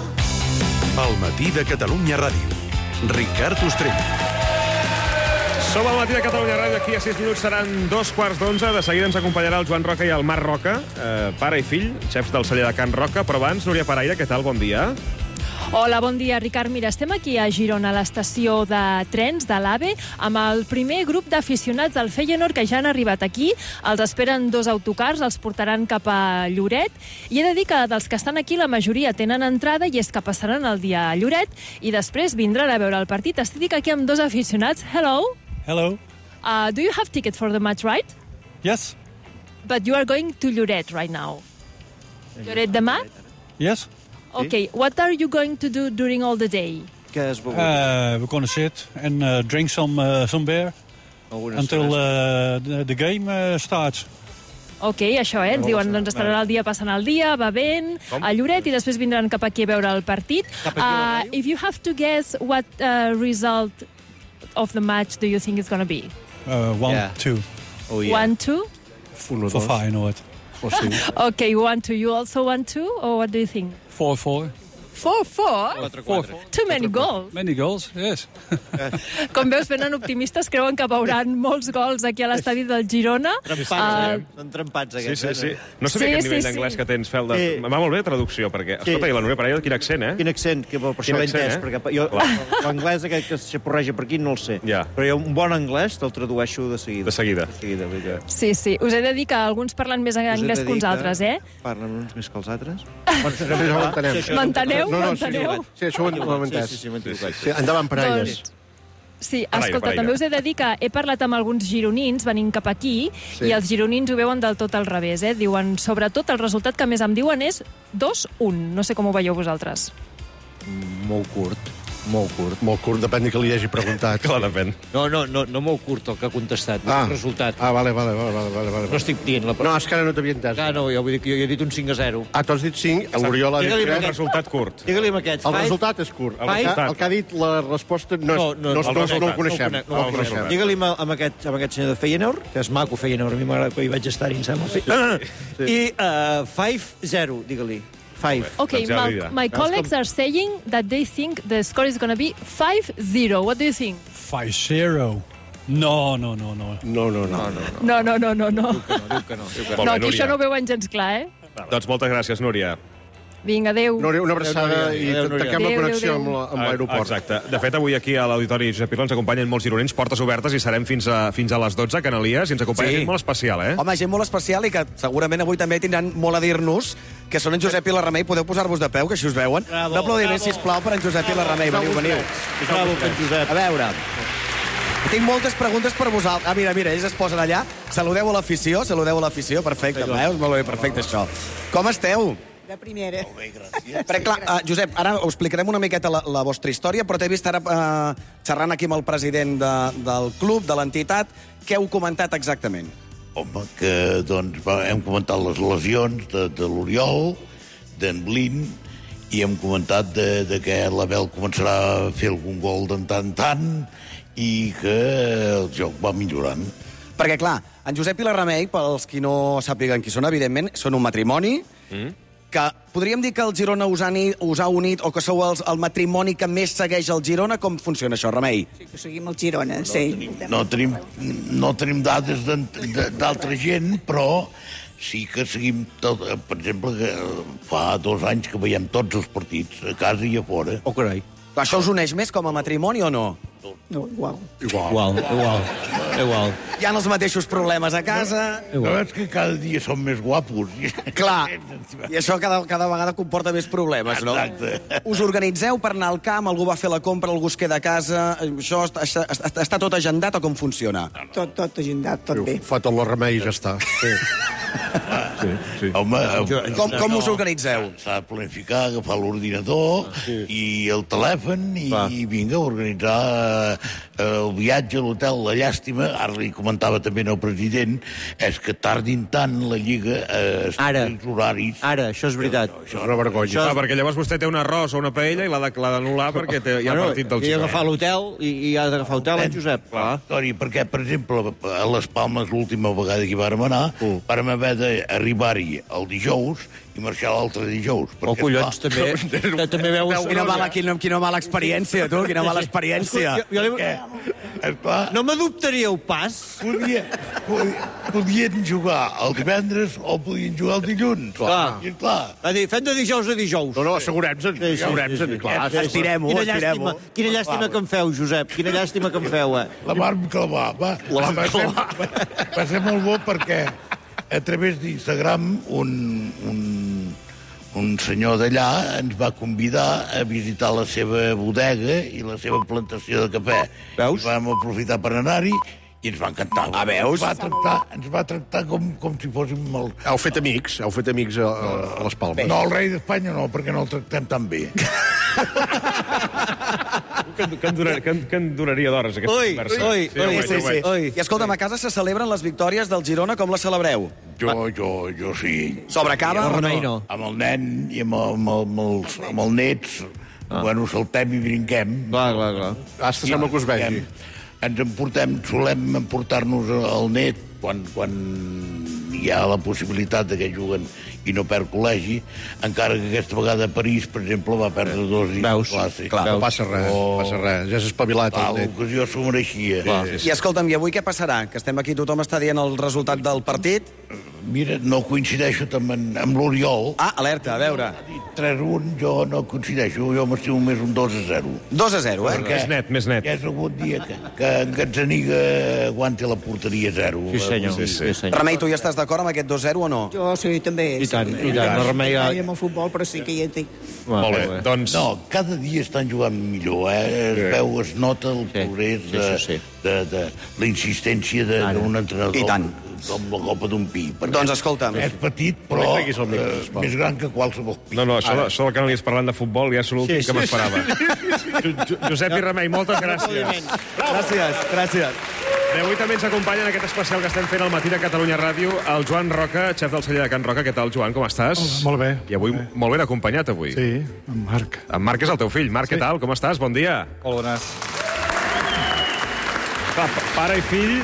El matí de Catalunya Ràdio. Ricard Ostrell. Som al matí de Catalunya Ràdio, aquí a sis minuts seran dos quarts d'onze. De seguida ens acompanyarà el Joan Roca i el Marc Roca, eh, pare i fill, xefs del celler de Can Roca. Però abans, Núria Paraire, què tal? Bon dia. Hola, bon dia, Ricard. Mira, estem aquí a Girona, a l'estació de trens de l'AVE, amb el primer grup d'aficionats del Feyenoord que ja han arribat aquí. Els esperen dos autocars, els portaran cap a Lloret. I he de dir que dels que estan aquí, la majoria tenen entrada i és que passaran el dia a Lloret i després vindran a veure el partit. Estic aquí amb dos aficionats. Hello. Hello. Uh, do you have ticket for the match, right? Yes. But you are going to Lloret right now. Lloret demà? Yes. Okay, what are you going to do during all the day? Uh, we're going to sit and uh, drink some uh, some beer until uh, the, the game uh, starts. Ok, això, eh? Ens diuen, doncs estaran el dia passant el dia, bevent, a Lloret, i després vindran cap aquí a veure el partit. Uh, if you have to guess what uh, result of the match do you think it's going to be? Uh, one, yeah. two. Oh, yeah. One, two? For Feyenoord. Okay, one, two. You also want two, or what do you think? Four, four. Four, four? Four, Too many goals. Many goals, yes. Com veus, venen optimistes, creuen que veuran molts gols aquí a l'estadi del Girona. Trempats, uh, eh? Són trempats, aquests. Sí, sí, sí. No sabia sí, aquest nivell sí, d'anglès sí. que tens, Fel. De... Sí. Va molt bé, traducció, perquè... Sí. Escolta, i la Núria Paraire, quin accent, eh? Quin accent, que per això l'he entès, eh? perquè jo l'anglès aquest que s'aporreja per aquí no el sé. Ja. Però jo un bon anglès te'l tradueixo de seguida. De seguida. De seguida, de sí, sí. Us he de dir que alguns parlen més anglès que uns altres, eh? Parlen uns més que els altres? M'enteneu? M'enteneu? Sí, això ho hem entès. Sí, sí, sí, sí, endavant per elles. Sí, escolta, també us he de dir que he parlat amb alguns gironins venint cap aquí sí. i els gironins ho veuen del tot al revés, eh? Diuen, sobretot, el resultat que més em diuen és dos un. No sé com ho veieu vosaltres. Molt curt. Molt curt. Molt curt, depèn de que li hagi preguntat. Clar, depèn. No, no, no, no molt curt el que ha contestat, no ah. el resultat. Ah, vale, vale, vale, vale, vale. No estic dient la... No, és que ara no t'havia entès. Ah, no, jo vull dir que jo he dit un cinc a zero. Ah, tu has dit cinc, l'Oriol ha dit que... El resultat curt. Digue-li amb aquest. El resultat és curt. El, el, el que ha dit la resposta no, és, no, no, no, no, no el coneixem. No, no, no el coneixem. Digue-li amb aquest, amb aquest senyor de Feyenoord, que és maco Feyenoord, a mi m'agrada que hi vaig estar-hi, em sembla. Sí. I uh, cinc zero, digue-li. Five. Okay, my, my colleagues are saying that they think the score is going to be five zero. What do you think? five zero. No, no, no, no. No, no, no. No, no, no, no, no. Diu que no, diu que no. No, aquí això no ho veuen gens clar, eh? Doncs moltes gràcies, Núria. Vinga, adéu. Núria, una abraçada i tanquem la connexió amb l'aeroport. Exacte. De fet, avui aquí a l'Auditori Josep Piró ens acompanyen molts gironins, portes obertes, i serem fins a, fins a les dotze, Canalies, i ens acompanya sí. gent molt especial, eh? Home, gent molt especial i que segurament avui també tindran molt a dir-nos, que són en Josep i la Remei. Podeu posar-vos de peu, que així us veuen. Bravo, un aplaudiment, sisplau, per en Josep i la Remei. Veniu, veniu. Bravo, Josep. A veure... Tinc moltes preguntes per vosaltres. Ah, mira, mira, ells es posen allà. Saludeu a l'afició, saludeu a l'afició. Perfecte, veus? Molt bé, perfecte, això. Com esteu? De primera. Molt bé, gràcies. Perquè, clar, uh, Josep, ara us explicarem una miqueta la, la vostra història, però t'he vist ara uh, xerrant aquí amb el president de, del club, de l'entitat. Què heu comentat exactament? Home, que doncs, hem comentat les lesions de, de l'Oriol, d'en Blin, i hem comentat de, de que l'Abel començarà a fer algun gol de tant en tant i que el joc va millorant. Perquè, clar, en Josep i la Remei, pels qui no sàpiguen qui són, evidentment, són un matrimoni, mm. que podríem dir que el Girona us ha, us ha unit, o que sou el, el matrimoni que més segueix el Girona. Com funciona això, Remei? Sí, que seguim el Girona, no, sí. Tenim, no, tenim, no tenim dades d'altra gent, però sí que seguim tot. Per exemple, que fa dos anys que veiem tots els partits, a casa i a fora. Oh, carai. Això us uneix més com a matrimoni o no? No, igual. Igual. Igual, igual. igual. Hi ha els mateixos problemes a casa. No, no és que cada dia som més guapos. Clar, i això cada, cada vegada comporta més problemes, no? Exacte. Us organitzeu per anar al camp, algú va fer la compra, algú es queda a casa... Això està, està, està tot agendat o com funciona? Tot, tot agendat, tot bé. Fa tot el remei i ja està. Sí. Sí, sí. Home, com, com us organitzeu? S'ha de planificar, agafar l'ordinador sí. i el telèfon i, i vinga, organitzar el viatge, l'hotel. La llàstima, ara li comentava també al president, és que tardin tant la Lliga a ara, els horaris. Ara, això és veritat. No, això és una vergonya. Això... Ah, perquè llavors vostè té un arròs o una paella i l'ha d'anul·lar perquè té, hi ha bueno, partit del Girona. I agafar l'hotel i, i ha d'agafar hotel en Josep. Clar. Clar. Perquè, per exemple, a les Palmes, l'última vegada que hi vàrem anar, uh. vàrem haver haver d'arribar-hi el dijous i marxar l'altre dijous. Oh, collons, també, també veus... Quina mala, quina, quina mala experiència, tu, quina mala experiència. Jo, jo li... Esclar, no m'adoptaríeu pas? Podia, podia, podien jugar el divendres o podien jugar el dilluns. Clar. I clar. Va dir, fem de dijous a dijous. No, no, assegurem-se'n. Sí, sí, assegurem-se'n, sí, sí. clar. Estirem-ho, Quina estirem-ho. llàstima, quina llàstima que em feu, Josep. Quina llàstima que em feu, eh? La vam clavar, va. La vam va ser, clavar. va, va ser molt bo perquè a través d'Instagram un, un, un senyor d'allà ens va convidar a visitar la seva bodega i la seva plantació de cafè. Veus? I vam aprofitar per anar-hi i ens va encantar. Ah, veus? Ens va tractar, ens va tractar com, com si fóssim el... Heu fet amics, heu fet amics a, a les Palmes. No, el rei d'Espanya no, perquè no el tractem tan bé. Que, que, en durar, que, en, que en duraria d'hores, aquesta Ui, conversa. ui, Sí, ui, home, sí, sí. home. I escolta'm, a casa se celebren les victòries del Girona, com les celebreu? Jo, jo, jo sí. Sobre cava o no? Amb el nen i amb, el, amb, el, amb, els, amb els nets, ah. bueno, saltem i brinquem. Clar, clar, clar. Hasta sembla que us vegi. Ens emportem, solem emportar-nos el net quan, quan hi ha la possibilitat de que juguen i no perd col·legi, encara que aquesta vegada a París, per exemple, va perdre dos i Veus? classe. Clar, no passa res, no passa res. Ja s'ha espavilat. Ah, l'ocasió s'ho mereixia. Sí, sí. I escolta'm, i avui què passarà? Que estem aquí, tothom està dient el resultat del partit. Mira, no coincideixo també amb, amb l'Oriol. Ah, alerta, a veure. tres a un, jo no coincideixo, jo m'estimo més un dos a zero. dos a zero, eh? Més net, més net. Ja és algun dia que, que en Gazzaniga aguanti la porteria zero. Sí, senyor. Sí, sí, senyor. Remei, tu ja estàs d'acord amb aquest dos a zero o no? Jo sí, també. I tant, sí. i tant. La Remei... No amb el futbol, però sí que hi entenc. Molt bé, doncs... No, cada dia estan jugant millor, eh? Es Sí. veu, es nota el Sí, progrés sí, de, sí, sí. de, de la insistència de- Ara. d'un entrenador. I tant. Com la copa d'un pi. perquè Doncs escolta'm. És petit, No però li treguis el micro, eh, sisplau. més gran que qualsevol pi. No, no, això, això del que no li és parlant de futbol ja és l'últim Sí, sí, que m'esperava. Jo- Jo- Josep i Remei, moltes gràcies. Gràcies, gràcies. Bé, avui també ens acompanya en aquest especial que estem fent al matí de Catalunya Ràdio el Joan Roca, xef del celler de Can Roca. Què tal, Joan, com estàs? Hola, molt bé. I avui molt ben acompanyat, avui. Sí, amb Marc. En Marc és el teu fill. Marc, Sí. què tal? Com estàs? Bon dia. Molt bones. Clar, pare i fill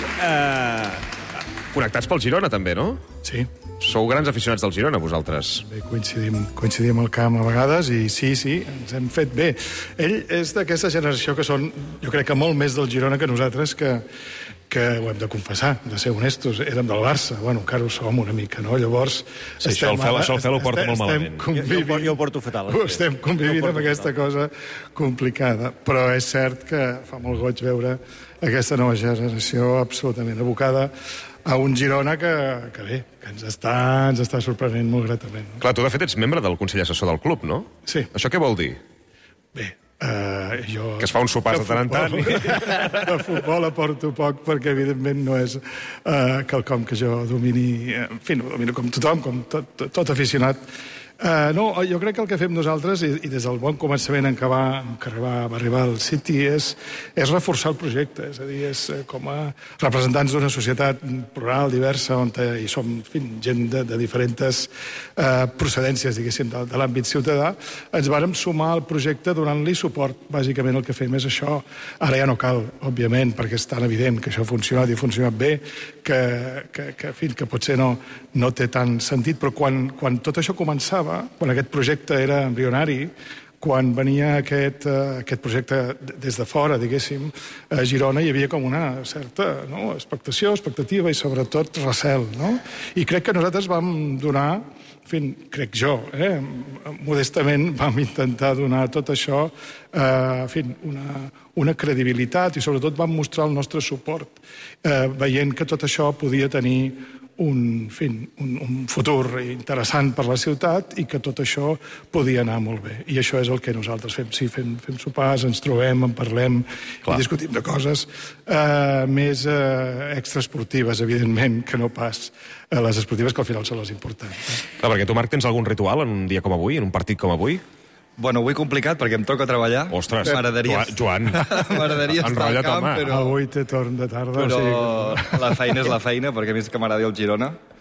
eh, connectats pel Girona, també, no? Sí. Sou grans aficionats del Girona, vosaltres. Bé, coincidim, coincidim al camp a vegades i sí, sí, ens hem fet bé. Ell és d'aquesta generació que són, jo crec que molt més del Girona que nosaltres, que, que ho hem de confessar, de ser honestos. Érem del Barça, bueno, encara ho som una mica, no? Llavors... Sí, això el Fel- això el Fel ho porta molt malament. Convivint, Jo- jo ho porto fatal. Estem convivint amb aquesta cosa complicada, però és cert que fa molt goig veure aquesta nova generació absolutament abocada a un Girona que, que bé, que ens està, ens està sorprenent molt gratament. No? Clar, tu de fet ets membre del Consell Assessor del club, no? Sí. Això què vol dir? Bé, uh, jo... Que es fa un sopars de tant en tant. futbol- De futbol aporto poc perquè, evidentment, no és uh, quelcom que jo domini... eh, En fi, no ho domino com tothom, com tot, tot, tot aficionat. Uh, no, jo crec que el que fem nosaltres, i, i des del bon començament en què va, en què va, va arribar al City, és, és reforçar el projecte. És a dir, és eh, com a representants d'una societat plural, diversa, on hi som, en fi, gent de, de diferents eh, procedències, diguéssim, de, de l'àmbit ciutadà, ens vàrem sumar al projecte donant-li suport. Bàsicament el que fem és això. Ara ja no cal, òbviament, perquè és tan evident que això ha funcionat i ha funcionat bé, que, que, que, en fi, que potser no, no té tant sentit, però quan, quan tot això començava, quan aquest projecte era embrionari, quan venia aquest, uh, aquest projecte des de fora, diguéssim, a Girona hi havia com una certa no, expectació, expectativa i sobretot recel. No? I crec que nosaltres vam donar, en fi, crec jo, eh, modestament vam intentar donar tot això eh, en fi, una, una credibilitat i sobretot vam mostrar el nostre suport, eh, veient que tot això podia tenir un, en fi, un, un futur interessant per la ciutat i que tot això podia anar molt bé. I això és el que nosaltres fem. Sí, fem, fem sopars, ens trobem, en parlem Clar. i discutim de coses eh, més eh, extraesportives, evidentment, que no pas eh, les esportives, que al final són les importants. Clar, perquè tu, Marc, tens algun ritual en un dia com avui, en un partit com avui? Bueno, avui complicat, perquè em toca treballar. Ostres, M'agradaria... Joan, M'agradaria estar al camp, home. però... Avui té torn de tarda. Però o sigui... la feina és la feina, perquè a més que m'agradi el Girona.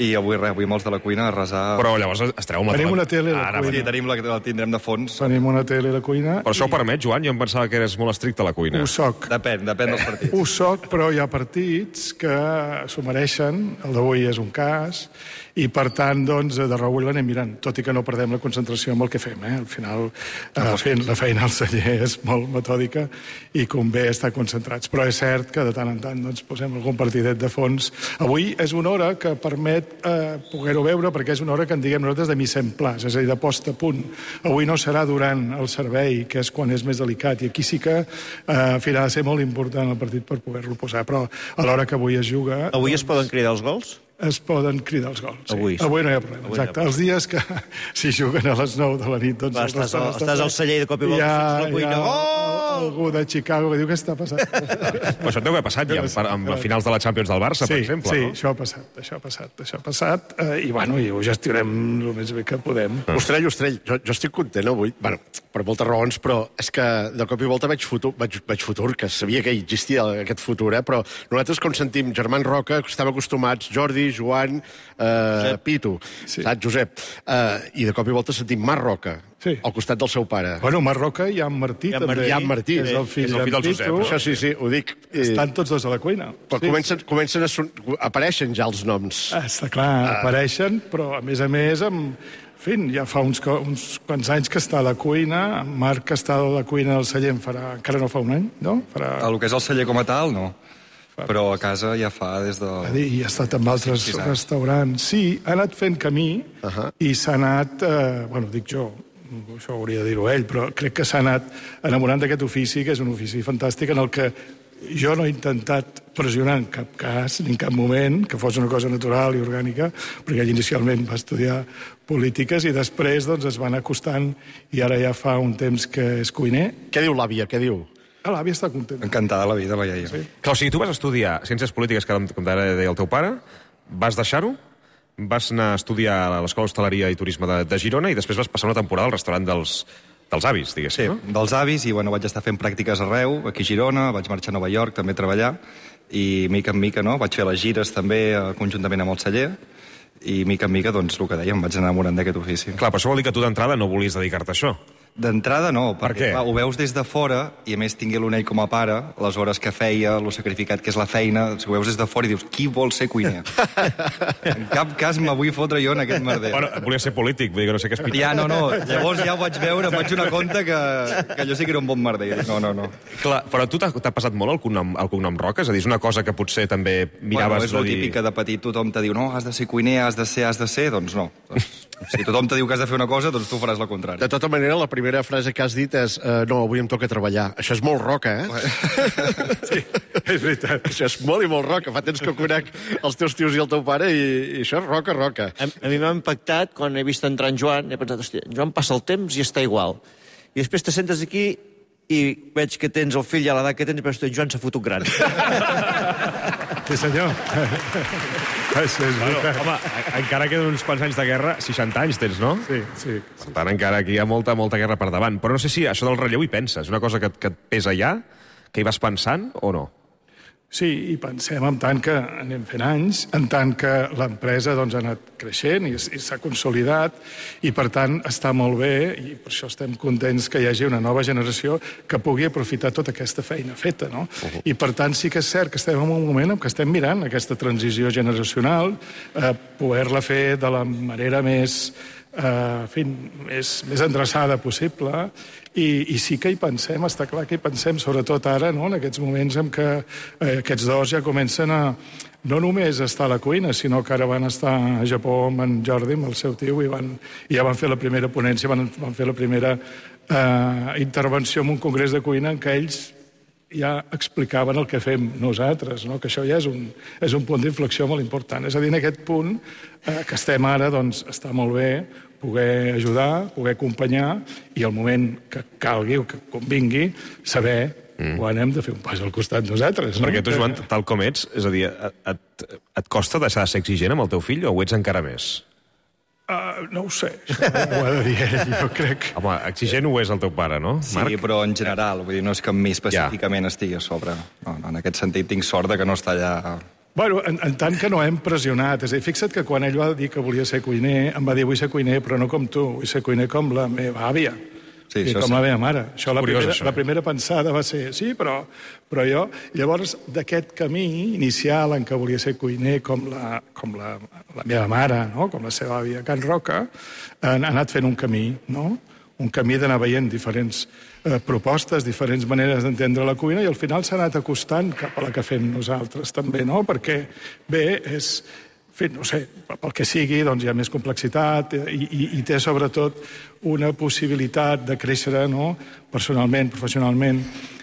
I avui, res, avui molts de la cuina a resar... Però llavors estareu amb la... Tenim una tele a la Ara, cuina. sí, tenim la, la tindrem de fons. Tenim una tele a la cuina. Però això ho permet, Joan? Jo em pensava que eres molt estricte a la cuina. Ho soc. Depèn, depèn dels partits. Ho soc, però hi ha partits que s'ho mereixen. El d'avui és un cas. I, per tant, doncs, de reull l'anem mirant. Tot i que no perdem la concentració amb el que fem. Eh? Al final, eh, fent la feina al celler és molt metòdica i convé estar concentrats. Però és cert que de tant en tant doncs, posem algun partidet de fons. Avui és una hora que permet eh, poder-ho veure, perquè és una hora que en diguem nosaltres de mise en place, és a dir, de posta a punt. Avui no serà durant el servei, que és quan és més delicat, i aquí sí que eh, ha de ser molt important el partit per poder-lo posar, però a l'hora que avui es juga... Avui es poden cridar els gols? Es poden cridar els gols, sí. Avui, sí. Avui no hi ha problema, Avui exacte. no hi ha Els dies que si juguen a les nou de la nit... Doncs Va, estàs, al, estàs al celler i de cop i volta ja, a la cuina. Ja, oh! algú de Chicago que diu què està passant. Però això deu haver passat ja amb, amb finals de la Champions del Barça, sí, per exemple. Sí, no? això ha passat, això ha passat, això ha passat, eh, i bueno, i ho gestionem el més bé que podem. Mm. Ostrell, Ostrell, jo, jo estic content avui, bueno, per moltes raons, però és que de cop i volta veig futur, veig, veig futur que sabia que existia aquest futur, eh? Però nosaltres com sentim Germán Roca, estem acostumats, Jordi, Joan, eh, Pitu, sí. Saps, Josep, eh, i de cop i volta sentim Marc Roca, sí. Al costat del seu pare. Bueno, Marc Roca i en Martí, I també. I en Martí, és el fill, és el fill del Josep. Pitu. Això sí, sí, ho dic. Estan tots dos a la cuina. Però sí. comencen, comencen a... Son... Apareixen ja els noms. Ah, està clar, ah. apareixen, però a més a més amb... En fi, ja fa uns, uns quants anys que està a la cuina, en Marc que està a la cuina del celler farà... encara no fa un any, no? Farà... El que és el celler com a tal, no. Però a casa ja fa des de... I ha estat amb altres sí, sí, restaurants. Sí, ha anat fent camí uh -huh. i s'ha anat... Eh, bueno, dic jo, això hauria de dir-ho ell, però crec que s'ha anat enamorant d'aquest ofici, que és un ofici fantàstic, en el que jo no he intentat pressionar en cap cas, ni en cap moment, que fos una cosa natural i orgànica, perquè ell inicialment va estudiar polítiques i després doncs, es van acostant i ara ja fa un temps que és cuiner. Què diu l'àvia, què diu? L'àvia està contenta. Encantada la vida, la iaia. Sí. Clar, o sigui, tu vas estudiar Ciències Polítiques, que com ara deia el teu pare, vas deixar-ho, vas anar a estudiar a l'Escola d'Hostaleria i Turisme de, de Girona i després vas passar una temporada al restaurant dels, dels avis, diguéssim, sí, no? Dels avis, i bueno, vaig estar fent pràctiques arreu, aquí a Girona, vaig marxar a Nova York també a treballar, i mica en mica, no?, vaig fer les gires també conjuntament amb el celler, i mica en mica, doncs, el que dèiem, vaig anar enamorant d'aquest ofici. Clar, però això vol dir que tu d'entrada no volies dedicar-te a això. D'entrada no, per perquè clar, ho veus des de fora, i a més tingué l'Unell com a pare, les hores que feia, lo sacrificat que és la feina, ho veus des de fora i dius, qui vol ser cuiner? En cap cas me vull fotre jo en aquest merder. Bueno, volia ser polític, vull dir que no sé què és pitjor. Ja, no, no, llavors ja ho vaig veure, em vaig donar compte que, que jo sí que era un bon merder. No, no, no. Clar, però a tu t'ha passat molt el cognom, el cognom Roca? És a dir, és una cosa que potser també miraves... Bueno, és el dir... típic que de petit tothom te diu, no, has de ser cuiner, has de ser, has de ser, doncs no. Doncs, si tothom te diu que has de fer una cosa, doncs tu faràs la contrària. De tota manera, la primera frase que has dit és uh, no, avui em toca treballar. Això és molt Roca, eh? Sí, és veritat. Això és molt i molt Roca. Fa temps que conec els teus tios i el teu pare i, i això és Roca, Roca. A, a mi m'ha impactat quan he vist entrar en Joan, he pensat, hòstia, en Joan passa el temps i està igual. I després te sentes aquí i veig que tens el fill a l'edat que tens i penso, en Joan s'ha fotut gran. Sí, senyor. Això és bueno, home, encara queden uns quants anys de guerra, seixanta anys tens, no? Sí, sí. Per tant, encara aquí hi ha molta, molta guerra per davant. Però no sé si això del relleu hi penses. És una cosa que, que et pesa ja? Que hi vas pensant o no? Sí, i pensem en tant que anem fent anys, en tant que l'empresa doncs, ha anat creixent i, i s'ha consolidat, i per tant està molt bé, i per això estem contents que hi hagi una nova generació que pugui aprofitar tota aquesta feina feta, no? Uh-huh. I per tant sí que és cert que estem en un moment en què estem mirant aquesta transició generacional, eh, poder-la fer de la manera més... Uh, en fi, més, més endreçada possible, i, i sí que hi pensem, està clar que hi pensem, sobretot ara, no?, en aquests moments en què eh, aquests dos ja comencen a no només estar a la cuina, sinó que ara van estar a Japó amb en Jordi, amb el seu tio, i, van, i ja van fer la primera ponència, van, van fer la primera eh, intervenció en un congrés de cuina en què ells ja explicaven el que fem nosaltres, no? Que això ja és un, és un punt d'inflexió molt important. És a dir, en aquest punt eh, que estem ara, doncs està molt bé poder ajudar, poder acompanyar, i el moment que calgui o que convingui, saber mm. quan hem de fer un pas al costat nosaltres. No? Perquè tu, Joan, tal com ets, és a dir, et, et costa deixar de ser exigent amb el teu fill o ho ets encara més? Uh, no ho sé, això ho ha de dir ell, jo crec. Home, exigent ho és el teu pare, no, sí, Marc? Sí, però en general, vull dir, no és que a mi específicament ja. estigui a sobre. No, no, en aquest sentit tinc sort de que no està allà Bueno, en, en tant que no hem pressionat. És a dir, fixa't que quan ell va dir que volia ser cuiner, em va dir, vull ser cuiner, però no com tu, vull ser cuiner com la meva àvia. Sí, I això com sí. la meva mare. Això, la, Curiós, primera, això. la primera pensada va ser, sí, però, però jo... Llavors, d'aquest camí inicial en què volia ser cuiner com la, com la, la meva mare, no? Com la seva àvia Can Roca, han anat fent un camí, no? Un camí d'anar veient diferents eh, propostes, diferents maneres d'entendre la cuina, i al final s'ha anat acostant cap a la que fem nosaltres també, no? Perquè, bé, és... En fi, no sé, pel que sigui, doncs hi ha més complexitat i, i, i té sobretot una possibilitat de créixer, no? Personalment, professionalment,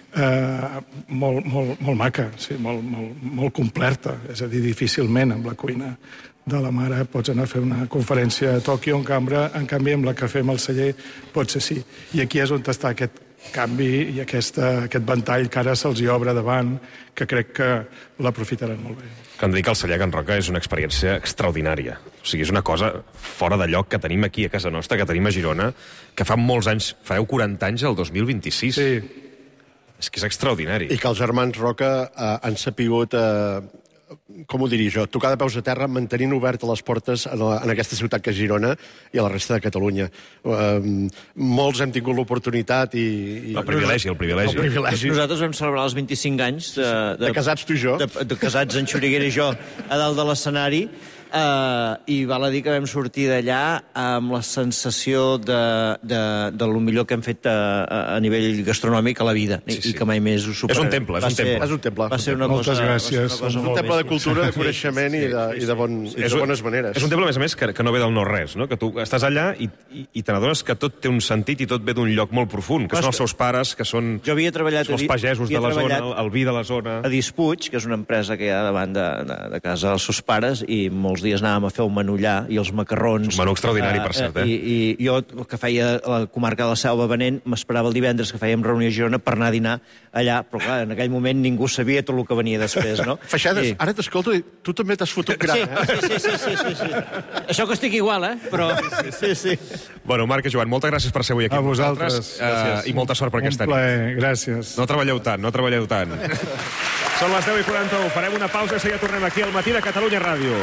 eh, molt, molt, molt maca, sí, molt, molt, molt completa. És a dir, difícilment amb la cuina de la mare pots anar a fer una conferència a Tòquio, en canvi, en canvi amb la que fem al celler potser sí. I aquí és on està aquest canvi i aquesta, aquest ventall que ara se'ls hi obre davant, que crec que l'aprofitaran molt bé. Que em dic que el celler Can Roca és una experiència extraordinària. O sigui, és una cosa fora de lloc que tenim aquí a casa nostra, que tenim a Girona, que fa molts anys, fareu quaranta anys el dos mil vint-i-sis. Sí. És que és extraordinari. I que els germans Roca eh, han sapigut... Eh, com ho diria jo, tocar de peus a terra mantenint obertes les portes en, la, en aquesta ciutat que és Girona i a la resta de Catalunya. Um, molts hem tingut l'oportunitat i, i... El privilegi, el privilegi. El privilegi. Nosaltres vam celebrar els vint-i-cinc anys de, de, de casats tu i jo. De, de casats en Xuriguera i jo a dalt de l'escenari. Uh, i val a dir que vam sortir d'allà amb la sensació de, de, de lo millor que hem fet a, a nivell gastronòmic a la vida, sí, sí. I que mai més ho superarem. És un temple, és un temple. És un temple. Va ser una Moltes cosa, gràcies. Va ser una cosa un molt temple de bèstia. cultura, de coneixement sí, sí, i, de, sí, sí. i, de, bon, i de bones maneres. És un temple, a més a més, que, que no ve del no-res, no? Que tu estàs allà i, i, i te n'adones que tot té un sentit i tot ve d'un lloc molt profund, que són els seus pares, que són jo havia treballat els pagesos de la zona, el vi de la zona. A Dispuig, que és una empresa que hi ha davant de, de, de casa dels seus pares, i molts dies anàvem a fer un menullar i els macarrons... Un menú extraordinari, per cert, eh? I, i jo, que feia la comarca de la Selva venent, m'esperava el divendres que fèiem reunió a Girona per anar a dinar allà, però clar, en aquell moment ningú sabia tot el que venia després, no? Feixades, I... ara t'escolto i tu també t'has fotut gran, sí, eh? Sí, sí, sí, sí, sí, sí. Això que estic igual, eh? Però... Sí, sí. Bueno, Marc i Joan, moltes gràcies per ser avui aquí a vosaltres. Uh, I molta sort per aquesta nit. Un plaer, gràcies. No treballeu tant, no treballeu tant. Són les deu i quaranta-u, farem una pausa i seguida tornem aquí al Matí de Catalunya Ràdio.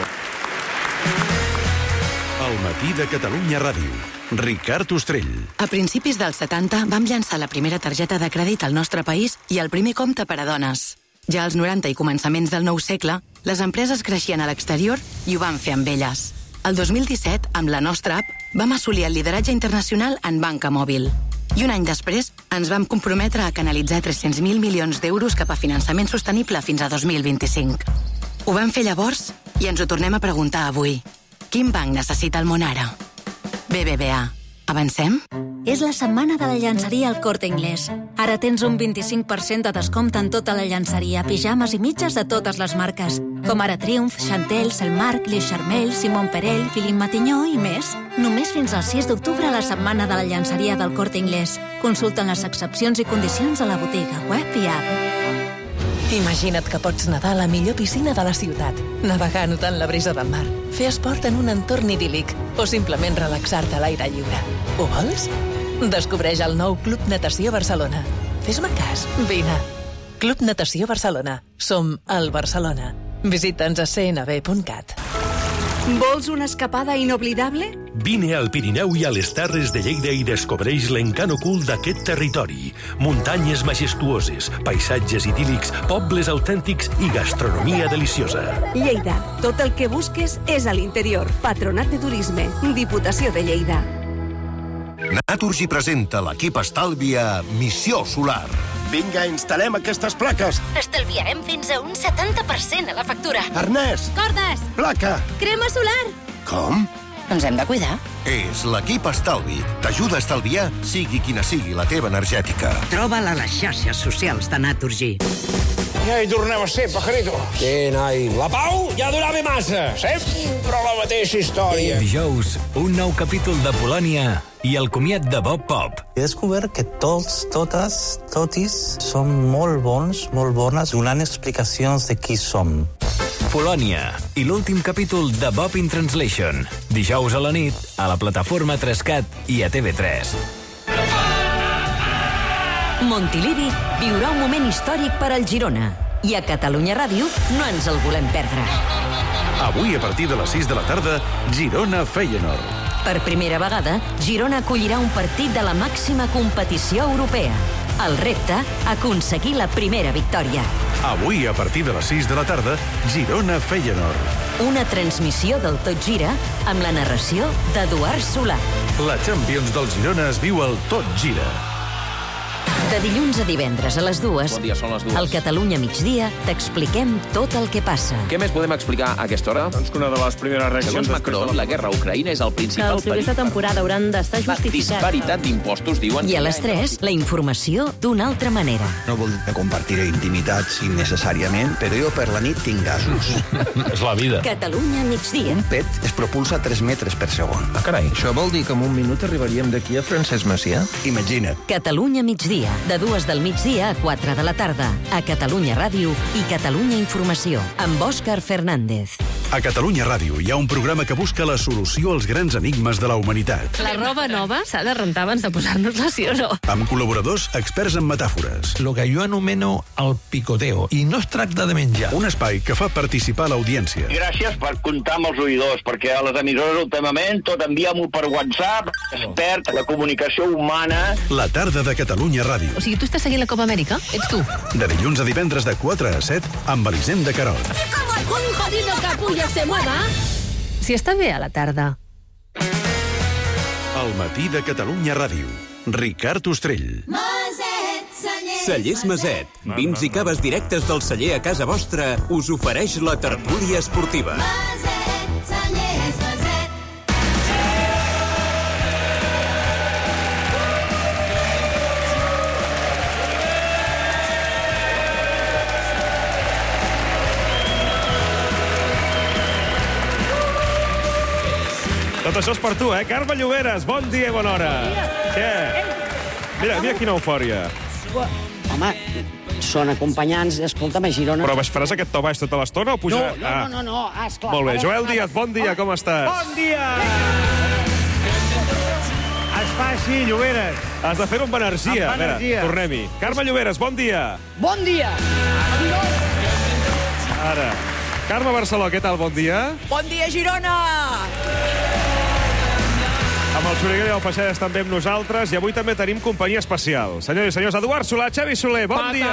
El Matí de Catalunya Ràdio. Ricard Ostrell. A principis dels setanta vam llançar la primera targeta de crèdit al nostre país i el primer compte per a dones. Ja als noranta i començaments del nou segle, les empreses creixien a l'exterior i ho van fer amb elles. El dos mil disset, amb la nostra app, vam assolir el lideratge internacional en banca mòbil. I un any després ens vam comprometre a canalitzar tres-cents mil milions d'euros cap a finançament sostenible fins a dos mil vint-i-cinc. Ho vam fer llavors i ens ho tornem a preguntar avui. Quin banc necessita el món ara? B B V A. Avancem? És la setmana de la llançaria al Corte Inglés. Ara tens un vint-i-cinc per cent de descompte en tota la llançaria, pijames i mitges de totes les marques, com ara Triumph, Chantel, Selmarc, Les Charmel, Simon Perel, Philippe Matignon i més. Només fins al sis d'octubre a la setmana de la llançaria del Corte Inglés. Consulten les excepcions i condicions a la botiga, web i app. Imagina't que pots nedar a la millor piscina de la ciutat, navegar notant la brisa del mar, fer esport en un entorn idíl·lic o simplement relaxar-te a l'aire lliure. Ho vols? Descobreix el nou Club Natació Barcelona. Fes-me cas, vine. Club Natació Barcelona. Som el Barcelona. Visita'ns a c n b punt cat. Vols una escapada inoblidable? Vine al Pirineu i a les Terres de Lleida i descobreix l'encant ocult d'aquest territori. Muntanyes majestuoses, paisatges idíl·lics, pobles autèntics i gastronomia deliciosa. Lleida. Tot el que busques és a l'interior. Patronat de Turisme. Diputació de Lleida. Naturgy presenta l'equip estalvi a Missió Solar. Vinga, instal·lem aquestes plaques. Estalviarem fins a un setanta per cent a la factura. Arnès. Cordes. Placa. Crema solar. Com? Ens hem de cuidar. És l'equip estalvi. T'ajuda a estalviar, sigui quina sigui la teva energètica. Troba'l a les xarxes socials de Naturgy. Ja hi tornem a ser, pajarito. Què, noi? La pau ja durava massa. Sempre la mateixa història. Dijous, un nou capítol de Polònia i el comiat de Bob Pop. He descobert que tots, totes, totis som molt bons, molt bones, donant explicacions de qui som. Polònia i l'últim capítol de Bob in Translation. Dijous a la nit, a la plataforma tres cat i a T V tres. Montilivi viurà un moment històric per al Girona. I a Catalunya Ràdio no ens el volem perdre. Avui, a partir de les sis de la tarda, Girona-Feyenoord. Per primera vegada, Girona acollirà un partit de la màxima competició europea. El repte, aconseguir la primera victòria. Avui, a partir de les sis de la tarda, Girona-Feyenoord. Una transmissió del Tot Gira amb la narració d'Eduard Solà. La Champions del Girona es viu al Tot Gira. De dilluns a divendres a les dues, bon dia, són les dues. Al Catalunya Migdia t'expliquem tot el que passa. Què més podem explicar a aquesta hora? Doncs que una de les primeres reaccions... Segons Macron, la guerra a Ucraïna és el principal que els lloguers de temporada hauran d'estar justificats. Disparitat d'impostos, diuen... I a les tres, la informació d'una altra manera. No vol compartir intimitats innecessàriament, però jo per la nit tinc gasos. És la vida. Catalunya Migdia. Un pet es propulsa tres metres per segon. Ah, carai, això vol dir que en un minut arribaríem d'aquí a Francesc Macià? Imagina't. Catalunya Migdia, de dues del migdia a quatre de la tarda, a Catalunya Ràdio i Catalunya Informació, amb Òscar Fernández. A Catalunya Ràdio hi ha un programa que busca la solució als grans enigmes de la humanitat. La roba nova s'ha de rentar abans de posar-nos-la, sí o no? Amb col·laboradors experts en metàfores. Lo que jo anomeno el picoteo. I no es tracta de menjar. Un espai que fa participar l'audiència. Gràcies per comptar amb els oïdors, perquè a les emissores últimament tot envia-m'ho per WhatsApp, expert en la comunicació humana. La tarda de Catalunya Ràdio. O sigui, tu estàs seguint la Copa Amèrica? Ets tu? De dilluns a divendres de quatre a set amb Elisenda Querol. Un jodido capullo se mueva. Si està bé a la tarda. El matí de Catalunya Ràdio. Ricard Ostrell. Cellers Maset. Vins i caves directes del celler a casa vostra us ofereix la tertúlia esportiva. Tot això és per tu, eh? Carme Lloberes, bon dia i bona hora. Què? Mira, mira quina eufòria. Home, són acompanyants, escolta'm, a Girona... Però faràs aquest to baix tota l'estona o pujar... No, no, no, no, ah, esclar. Molt bé. Joel Díaz, bon dia, com estàs? Bon dia! Es fa així, Lloberes. Has de fer-ho amb energia. Amb energia. A veure, tornem-hi. Carme Lloberes, bon dia. Bon dia! Ara. Carme Barceló, què tal? Bon dia. Bon dia, Girona! Amb el Xuriguer i el Feixedes també amb nosaltres, i avui també tenim companyia especial. Senyors i senyors, Eduard Solà, Xavi Soler, bon dia!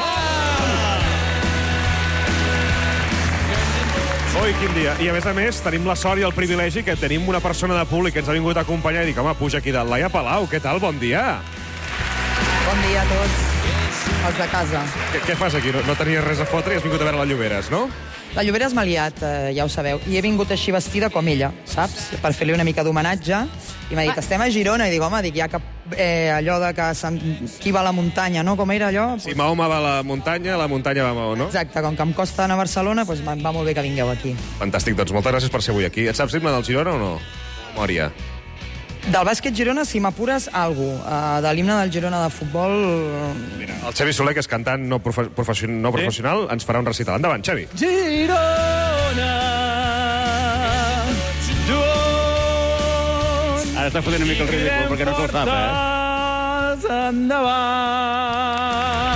Ui, quin dia. I a més a més, tenim la sort i el privilegi que tenim una persona de públic que ens ha vingut a acompanyar i dic, home, puja aquí dalt. Laia Palau, què tal? Bon dia! Bon dia a tots, els de casa. Què, què fas aquí? No, no tenies res a fotre i has vingut a veure la Lloberes, no? La Lloberes m'ha liat, eh, ja ho sabeu, i he vingut així vestida com ella, saps? Per fer-li una mica d'homenatge, i m'ha dit, estem a Girona, i dic, home, dic, ja que eh, allò de que Sant... qui va a la muntanya, no? Com era allò? Si Mahoma va a la muntanya, la muntanya va a Mahoma, no? Exacte, com que em costa anar a Barcelona, doncs va molt bé que vingueu aquí. Fantàstic, doncs moltes gràcies per ser avui aquí. Et saps l'himne del Girona o no? Mòria. Del bàsquet Girona, si m'apures, algú. Uh, de l'himne del Girona de futbol... Mira, el Xavi Soler, que és cantant no, profe profession no professional, ens farà un recital. Endavant, Xavi. Girona! Joan! Ara està fotent una mica el ridícul, perquè no se'l sap, eh? Endavant!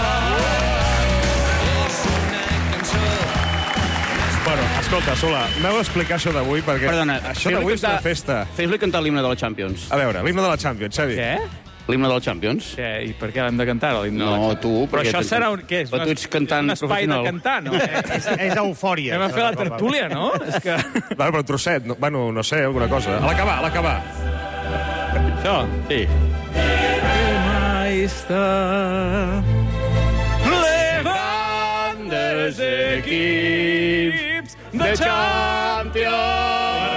Bueno, escolta, Solà, m'heu d'explicar això d'avui, perquè Perdona, això d'avui és una festa. Fes-li cantar l'himne de la Champions. A veure, l'himne de la Champions, Xavi. Què? L'himne de la Champions. Què? I per què l'hem de cantar, l'himne de la No, Champions? tu, Però perquè... això serà un... Què és? Però tu ets cantant un espai de professional. cantar, no? és, és eufòria. Hem a fer la tertúlia, no? És que... Vale, però un trosset, no, bueno, no sé, alguna cosa. A l'acabar, a l'acabar. Això, sí. Mai està... Levant dels equips de Champions!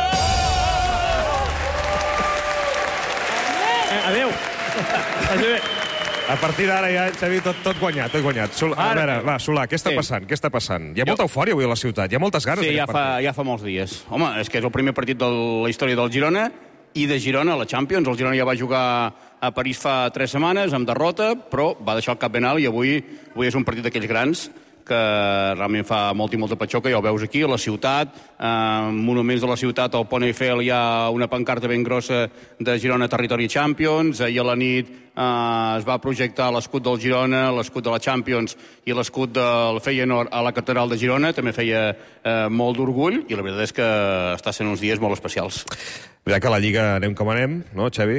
Adéu. Adéu. A partir d'ara ja, Xavi, tot, tot guanyat, tot guanyat. Solà, a veure, va, Solà, què està Sí. passant? Què està passant? Hi ha molta eufòria avui a la ciutat, hi ha moltes ganes Sí, ja d'aquest fa, partit. ja fa molts dies. Home, és que és el primer partit de la història del Girona i de Girona a la Champions. El Girona ja va jugar a París fa tres setmanes amb derrota, però va deixar el cap ben alt i avui, avui és un partit d'aquells grans que realment fa molt i molta patxoca, ja ho veus aquí, a la ciutat, eh, monuments de la ciutat, al Pont Eiffel hi ha una pancarta ben grossa de Girona Territory Champions, ahir a la nit eh, es va projectar l'escut del Girona, l'escut de la Champions i l'escut del Feyenoord a la catedral de Girona, també feia eh, molt d'orgull, i la veritat és que està sent uns dies molt especials. Ja que a la Lliga anem com anem, no, Xavi?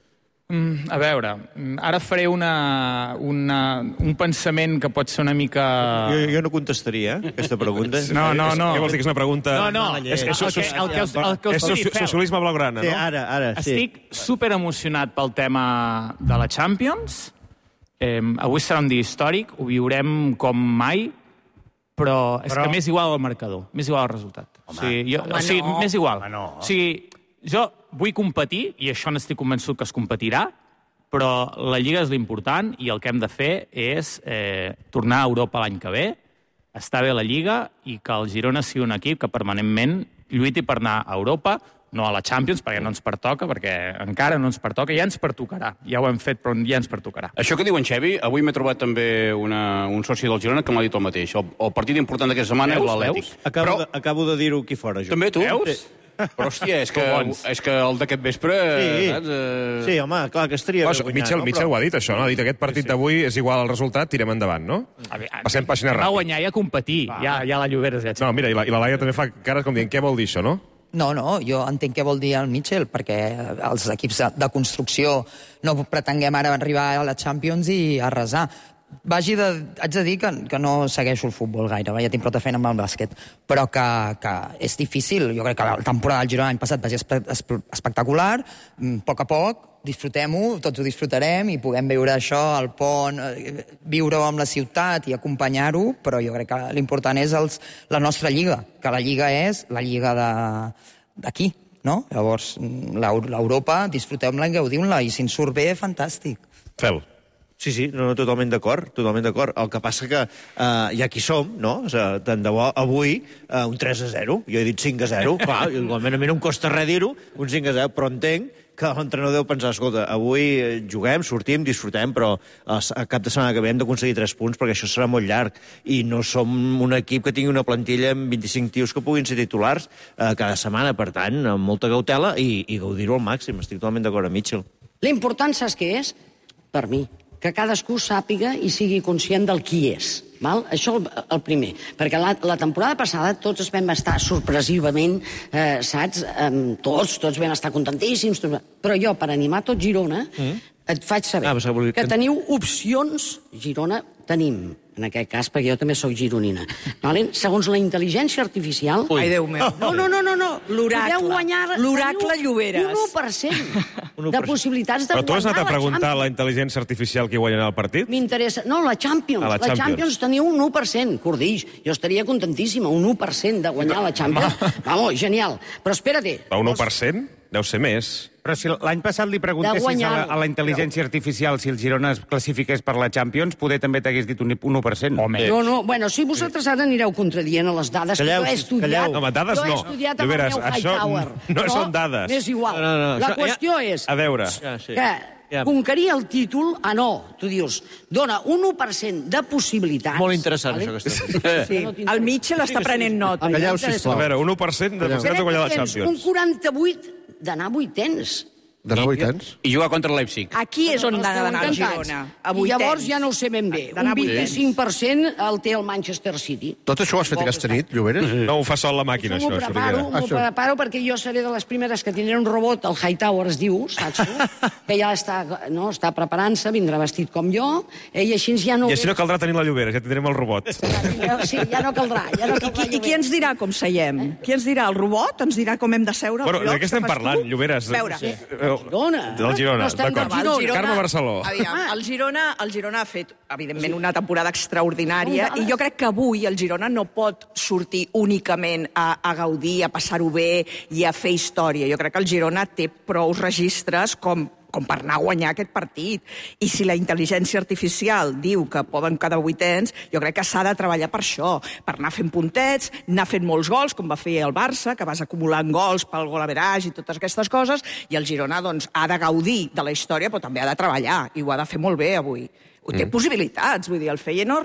Mm, a veure, ara faré una, una, un pensament que pot ser una mica... Jo, jo no contestaria, eh, aquesta pregunta. No, no, no. Què vols dir que és una pregunta... No, no, és, és, el que, el que us, el que us és soci, socialisme blaugrana, sí, no? Ara, ara, sí. Estic super emocionat pel tema de la Champions. Eh, avui serà un dia històric, ho viurem com mai, però és però... que m'és igual el marcador, m'és igual el resultat. Home, o sigui, jo, home, o sigui, no. M'és igual. Home, no. O sigui, jo vull competir, i això n'estic convençut que es competirà, però la Lliga és l'important i el que hem de fer és eh, tornar a Europa l'any que ve, estar bé a la Lliga i que el Girona sigui un equip que permanentment lluiti per anar a Europa, no a la Champions, perquè no ens pertoca, perquè encara no ens pertoca, ja ens pertocarà. Ja ho hem fet, però ja ens pertocarà. Això que diu en Xevi, avui m'he trobat també una, un soci del Girona que m'ha dit el mateix. El, el partit important d'aquesta setmana és l'Atlètic. Acabo, però... de, acabo de dir-ho aquí fora, jo. També tu? Veus? Sí. Però, hòstia, és que, és que el d'aquest vespre... Sí, saps? Uh... sí, home, clar, que estaria... Pues, Mitchell, no? Mitchell però... ho ha dit, això, no? Ha dit aquest partit sí, sí. d'avui és igual al resultat, tirem endavant, no? A veure, Passem pàgina ràpida. Va guanyar i a competir, ja, ja la Lloberes. Ja. No, mira, i la, i la Laia també fa cares com dient, què vol dir això, no? No, no, jo entenc què vol dir el Mitchell, perquè els equips de construcció no pretenguem ara arribar a la Champions i arrasar. Vagi de, haig de dir que, que no segueixo el futbol gaire, ja tinc prou de feina amb el bàsquet, però que, que és difícil. Jo crec que la temporada del Girona l'any passat va ser espe espectacular, a poc a poc, disfrutem-ho, tots ho disfrutarem i puguem veure això al pont, viure-ho amb la ciutat i acompanyar-ho, però jo crec que l'important és els, la nostra lliga, que la lliga és la lliga d'aquí, no? Llavors, l'Europa, disfruteu-la i gaudiu-la, i si ens surt bé, fantàstic. Fel. Sí, sí, no, no, totalment d'acord, totalment d'acord. El que passa que uh, ja aquí som, no? O sigui, tant de bo avui uh, un tres a zero, jo he dit cinc a zero, clar, igualment a mi no em costa res dir-ho, un cinc a zero, però entenc que l'entrenador deu pensar, escolta, avui juguem, sortim, disfrutem, però a cap de setmana que ve hem d'aconseguir tres punts perquè això serà molt llarg i no som un equip que tingui una plantilla amb vint-i-cinc tios que puguin ser titulars eh, cada setmana, per tant, amb molta cautela i, i gaudir-ho al màxim. Estic totalment d'acord amb Mitchell. L'important, saps què és? Per mi, que cadascú sàpiga i sigui conscient del qui és. Val? Això el, el primer. Perquè la, la temporada passada tots vam estar sorpresivament, eh, saps? Eh, tots, tots vam estar contentíssims. Tots... Però jo, per animar tot Girona, mm. et faig saber ah, que, que teniu opcions. Girona tenim, en aquest cas, perquè jo també sóc gironina. Vale? Segons la intel·ligència artificial... Ui. Ai, Déu meu. No, no, no, no. no. L'oracle. L'oracle Lloberes. Un u per cent de possibilitats de guanyar la Champions. Però tu has anat a preguntar a la intel·ligència artificial qui guanyarà el partit? M'interessa. No, la Champions. la, la Champions. Champions teniu un u per cent, Cordills. Jo estaria contentíssima, un u per cent de guanyar la Champions. Vamos, genial. Però espera't. Però un u per cent? Deu ser més. Però si l'any passat li preguntessis a la, a la intel·ligència artificial si el Girona es classifiqués per la Champions, poder també t'hagués dit un u per cent. Home. No, no, bueno, si vosaltres ara anireu contradient a les dades, calleu, que jo he estudiat... No, home, dades jo he no. estudiat amb el meu Hightower. No, no són dades. M'és igual. No, no, no. La Això, qüestió ja... és... A veure. Ja, sí. Que ja. Conquerir el títol, ah, no, tu dius, dona un u per cent de possibilitats... Molt interessant, vale? Això que estàs sí. sí. El Mitchell està prenent nota. Calleu, sisplau. A veure, un u per cent de possibilitats de guanyar la Champions. Un quaranta-vuit d'anar a vuitens. D'anar a vuitens? I jugar contra el Leipzig. Aquí és on ha d'anar el Girona. I llavors ja no ho sé ben bé. Un vint-i-cinc per cent el té el Manchester City. Tot això ho has fet aquesta nit, Lloberes? No ho fa sol la màquina, això. M'ho preparo, m'ho preparo perquè jo seré de les primeres que tindré un robot, el Hightower es diu, saps tu? Que ja està, no, està preparant-se, vindrà vestit com jo, i així ja no... I així no caldrà tenir la Lloberes, ja tindrem el robot. Sí, ja no caldrà. Ja no caldrà I, I qui ens dirà com seiem? Qui ens dirà? El robot? Ens dirà com hem de seure? Bueno, de què estem parlant, Lloberes? Veure. Girona. Del Girona, no d'acord. Carme Barceló. Aviam, el Girona, el Girona ha fet, evidentment, una temporada extraordinària i jo crec que avui el Girona no pot sortir únicament a, a gaudir, a passar-ho bé i a fer història. Jo crec que el Girona té prou registres com com per anar a guanyar aquest partit. I si la intel·ligència artificial diu que poden quedar vuitens, jo crec que s'ha de treballar per això, per anar fent puntets, anar fent molts gols, com va fer el Barça, que vas acumulant gols pel gol average i totes aquestes coses, i el Girona doncs, ha de gaudir de la història, però també ha de treballar, i ho ha de fer molt bé avui. Té mm. possibilitats, vull dir, el Feyenoord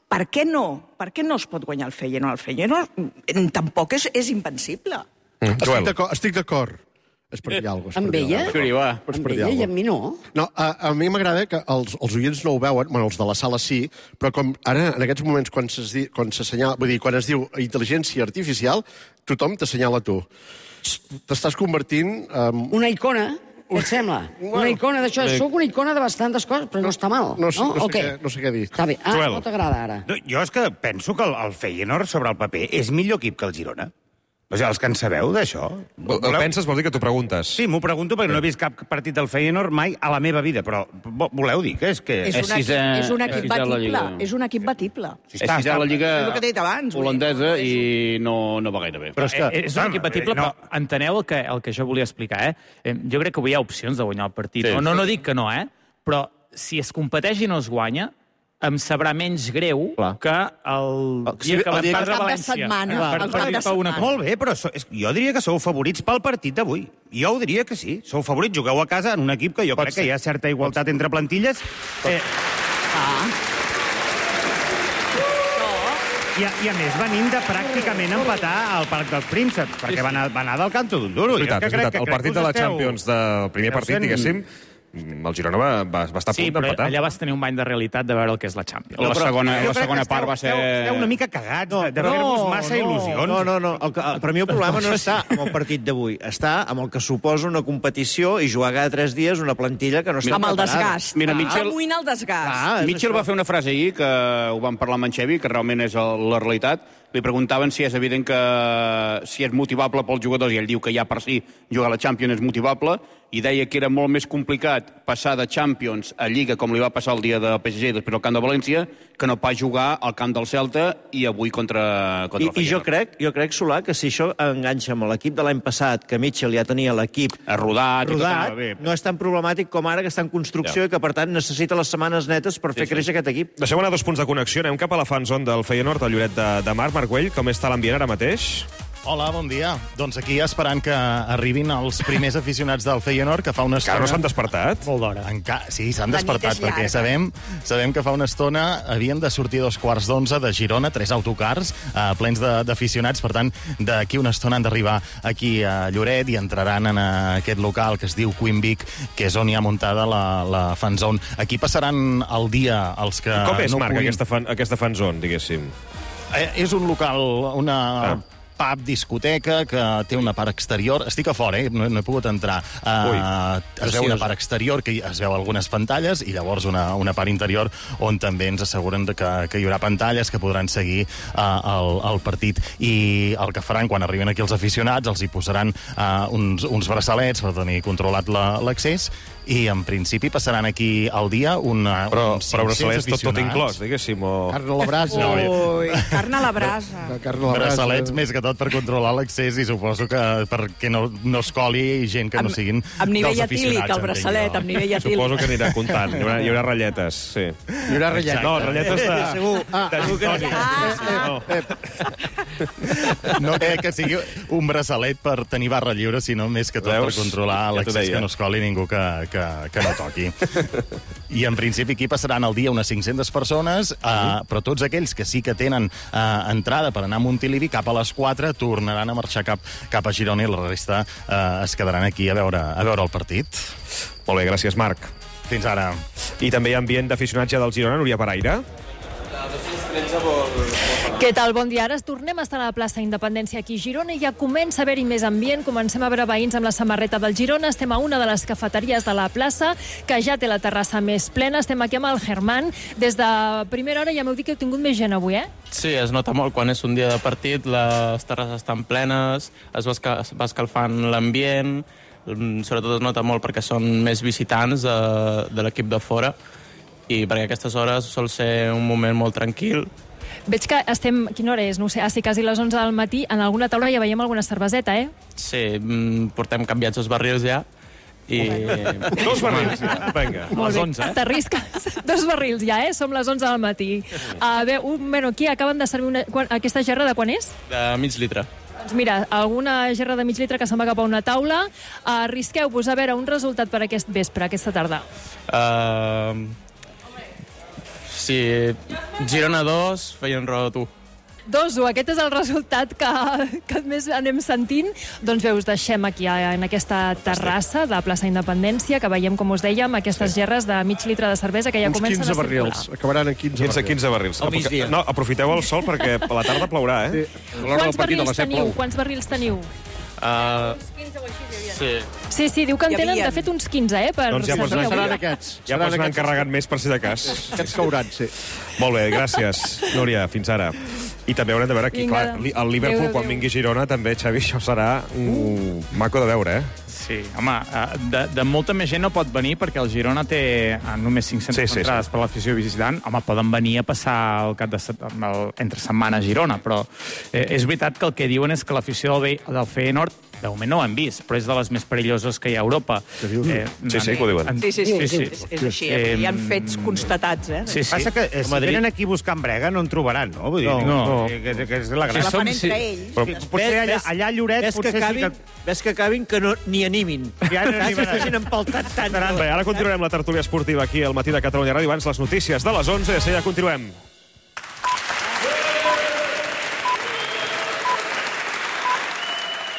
Per què no? Per què no es pot guanyar el Feyenoord? El Feyenoord tampoc és, és invencible. Mm. Estic d'acord. És per dir alguna cosa. Amb ella? Amb ella i amb mi no. No, a, a mi m'agrada que els, els oients no ho veuen, bueno, els de la sala sí, però com ara, en aquests moments, quan, di, quan, vull dir, quan es diu intel·ligència artificial, tothom t'assenyala a tu. T'estàs convertint en... Una icona, què et sembla? Una icona d'això. Soc una icona de bastantes coses, però no està mal. No, no, no, sé, què, no sé què dir. Està bé. Ah, no t'agrada ara. No, jo és que penso que el, el Feyenoord sobre el paper és millor equip que el Girona. O sigui, els que en sabeu d'això... El penses, vol dir que t'ho preguntes. Sí, m'ho pregunto perquè no he vist cap partit del Feyenoord mai a la meva vida, però voleu dir que és que... És, una, és, és un equip batible. És un equip batible. És sisè a la Lliga holandesa i no, no va gaire bé. Però és, que, és un equip batible, no. Però enteneu el que, el que jo volia explicar, eh? Jo crec que avui hi ha opcions de guanyar el partit. Sí, no, no, no dic que no, eh? Però si es competeix i no es guanya, em sabrà menys greu Clar. que el dia que vam perdre València. Setmana, per, per, per, per una... Molt bé, però so, és, jo diria que sou favorits pel partit d'avui. Jo ho diria que sí. Sou favorits, jugueu a casa en un equip que jo Pot crec ser. que hi ha certa igualtat entre plantilles. Eh... Ah. I a, I a més venim de pràcticament empatar al Parc dels Prínceps, perquè va anar, va anar del canto d'un duro. És veritat, és veritat. El partit de la Champions, del primer partit, diguéssim, el Girona va, va, va estar a punt sí, d'empatar. Sí, però allà vas tenir un bany de realitat de veure el que és la Champions. No, la segona, la segona part va ser... Esteu una mica cagats no, de fer-vos massa no, il·lusions. No, no, no. El, el, per mi el problema no està amb el partit d'avui. Està amb el que suposa una competició i jugar cada tres dies una plantilla que no està amb preparada. Amb el desgast. Mira, Mitchell... Amoïna el desgast. Ah, Mitchell va fer una frase ahir, que ho vam parlar amb en Xevi, que realment és la realitat. Li preguntaven si és evident que si és motivable pels jugadors, i ell diu que ja per si jugar a la Champions és motivable, i deia que era molt més complicat passar de Champions a Lliga, com li va passar el dia del P S G i després al camp de València, que no pas jugar al camp del Celta i avui contra, contra I, el Feyenoord. I jo crec, jo crec, Solà, que si això enganxa amb l'equip de l'any passat, que Mitchell ja tenia l'equip rodat, rodat bé. no és tan problemàtic com ara, que està en construcció ja. i que, per tant, necessita les setmanes netes per fer sí, créixer sí. aquest equip. Deixeu anar dos punts de connexió. Anem cap a la fanzone del Feyenoord, al Lloret de, de Mar. Marc Güell, com està l'ambient ara mateix? Hola, bon dia. Doncs aquí esperant que arribin els primers aficionats del Feyenoord, que fa una estona... Encara no s'han despertat? Molt d'hora. Enca... Sí, s'han despertat, perquè sabem, sabem que fa una estona havien de sortir dos quarts d'onze de Girona, tres autocars eh, plens d'aficionats, per tant, d'aquí una estona han d'arribar aquí a Lloret i entraran en aquest local que es diu Queen Vic, que és on hi ha muntada la, la fanzone. Aquí passaran el dia els que... Com és, no Marc, puguin... aquesta, fan, aquesta fanzone, diguéssim? Eh, és un local, una... Ah. pub, discoteca, que té una part exterior. Estic a fora, eh? no, no he pogut entrar. Uh, es veu una part exterior, que es veu algunes pantalles, i llavors una, una part interior on també ens asseguren que, que hi haurà pantalles que podran seguir uh, el, el partit. I el que faran quan arriben aquí els aficionats, els hi posaran uh, uns, uns braçalets per tenir controlat l'accés, i en principi passaran aquí al dia una, però, uns però braçalets tot, tot inclòs, diguéssim, o... Carn a la brasa. Ui, carn a la brasa. Carn a la brasa. Braçalets més que tot per controlar l'accés, i suposo que perquè no, no es coli gent que no siguin dels aficionats. Amb nivell etílic, el braçalet, amb nivell etílic. Suposo que anirà comptant. Hi haurà, hi haurà ratlletes, sí. Hi haurà ratlletes. No, ratlletes de... Segur. Ah, de Toni. No crec que sigui un braçalet per tenir barra lliure, sinó més que tot Veus? per controlar l'accés, que no es coli ningú que, que, que no toqui. I en principi aquí passaran al dia unes cinc-centes persones, uh, però tots aquells que sí que tenen uh, entrada per anar a Montilivi, cap a les quatre tornaran a marxar cap, cap a Girona, i la resta uh, es quedaran aquí a veure, a veure el partit. Molt bé, gràcies, Marc. Fins ara. I també hi ha ambient d'aficionats ja del Girona, Núria Paraire. Què tal? Bon dia. Ara tornem a estar a la plaça Independència aquí a Girona i ja comença a haver-hi més ambient. Comencem a veure veïns amb la samarreta del Girona. Estem a una de les cafeteries de la plaça, que ja té la terrassa més plena. Estem aquí amb el Germán. Des de primera hora ja m'heu dit que heu tingut més gent avui, eh? Sí, es nota molt quan és un dia de partit, les terrasses estan plenes, es va, escal es va escalfant l'ambient, sobretot es nota molt perquè són més visitants de, de l'equip de fora, i perquè a aquestes hores sol ser un moment molt tranquil. Veig que estem... Quina hora és? No ho sé, ah, sí, quasi les onze del matí. En alguna taula ja veiem alguna cerveseta, eh? Sí, portem canviats els barrils ja. I... Dos barrils, ja. Vinga, a les onze. T'arrisques. Dos barrils ja, eh? Som les onze del matí. A veure, un, bueno, aquí acaben de servir una... Quan, aquesta gerra de quan és? De mig litre. Doncs mira, alguna gerra de mig litre que se'n va cap a una taula. Arrisqueu-vos a veure un resultat per aquest vespre, aquesta tarda. Uh... Sí, Girona dos, Feyenoord u. dos u, aquest és el resultat que, que més anem sentint. Doncs bé, us deixem aquí en aquesta terrassa de plaça Independència, que veiem, com us dèiem, aquestes sí. gerres de mig litre de cervesa que ja uns comencen a circular. Barrils. Acabaran en quinze, quinze, quinze barrils. Al migdia. No, aprofiteu el sol perquè a la tarda plourà, eh? Sí. Quants barrils teniu? Quants barrils teniu? Uh, sí. Sí, sí, diu que en tenen, de fet, uns quinze, eh? Per doncs ja pots anar, seran aquests. Ja pots anar encarregant més per si de cas. Aquests cauran, sí. Molt bé, gràcies, Núria, fins ara. I també haurem de veure aquí, clar, el Liverpool, quan vingui Girona, també, Xavi, això serà un maco de veure, eh? Sí, home, de, de molta més gent no pot venir perquè el Girona té només cinc-centes sí, entrades sí, sí. per l'afició visitant. Home, poden venir a passar el cap de set, el, entre setmana a Girona, però eh, és veritat que el que diuen és que l'afició del, del Feyenoord de moment no ho hem vist, però és de les més perilloses que hi ha a Europa. Eh, sí, sí, que ho diuen. Sí, sí, sí, sí, sí. És, és així, eh, hi ha fets constatats, eh? Sí, sí. Passa que eh, si venen aquí buscant brega no en trobaran, no? Vull dir, no, no. no. Que, que és la gràcia. gràcia. Se la fan entre ells. Però, potser allà, allà a Lloret... Ves potser que acabin, sí que... ves que acabin que no, ni animin. Ja no Saps que s'hagin empaltat tant. Bé, ara continuarem la tertúlia esportiva aquí al Matí de Catalunya Ràdio. Abans les notícies de les onze i de seguida continuem.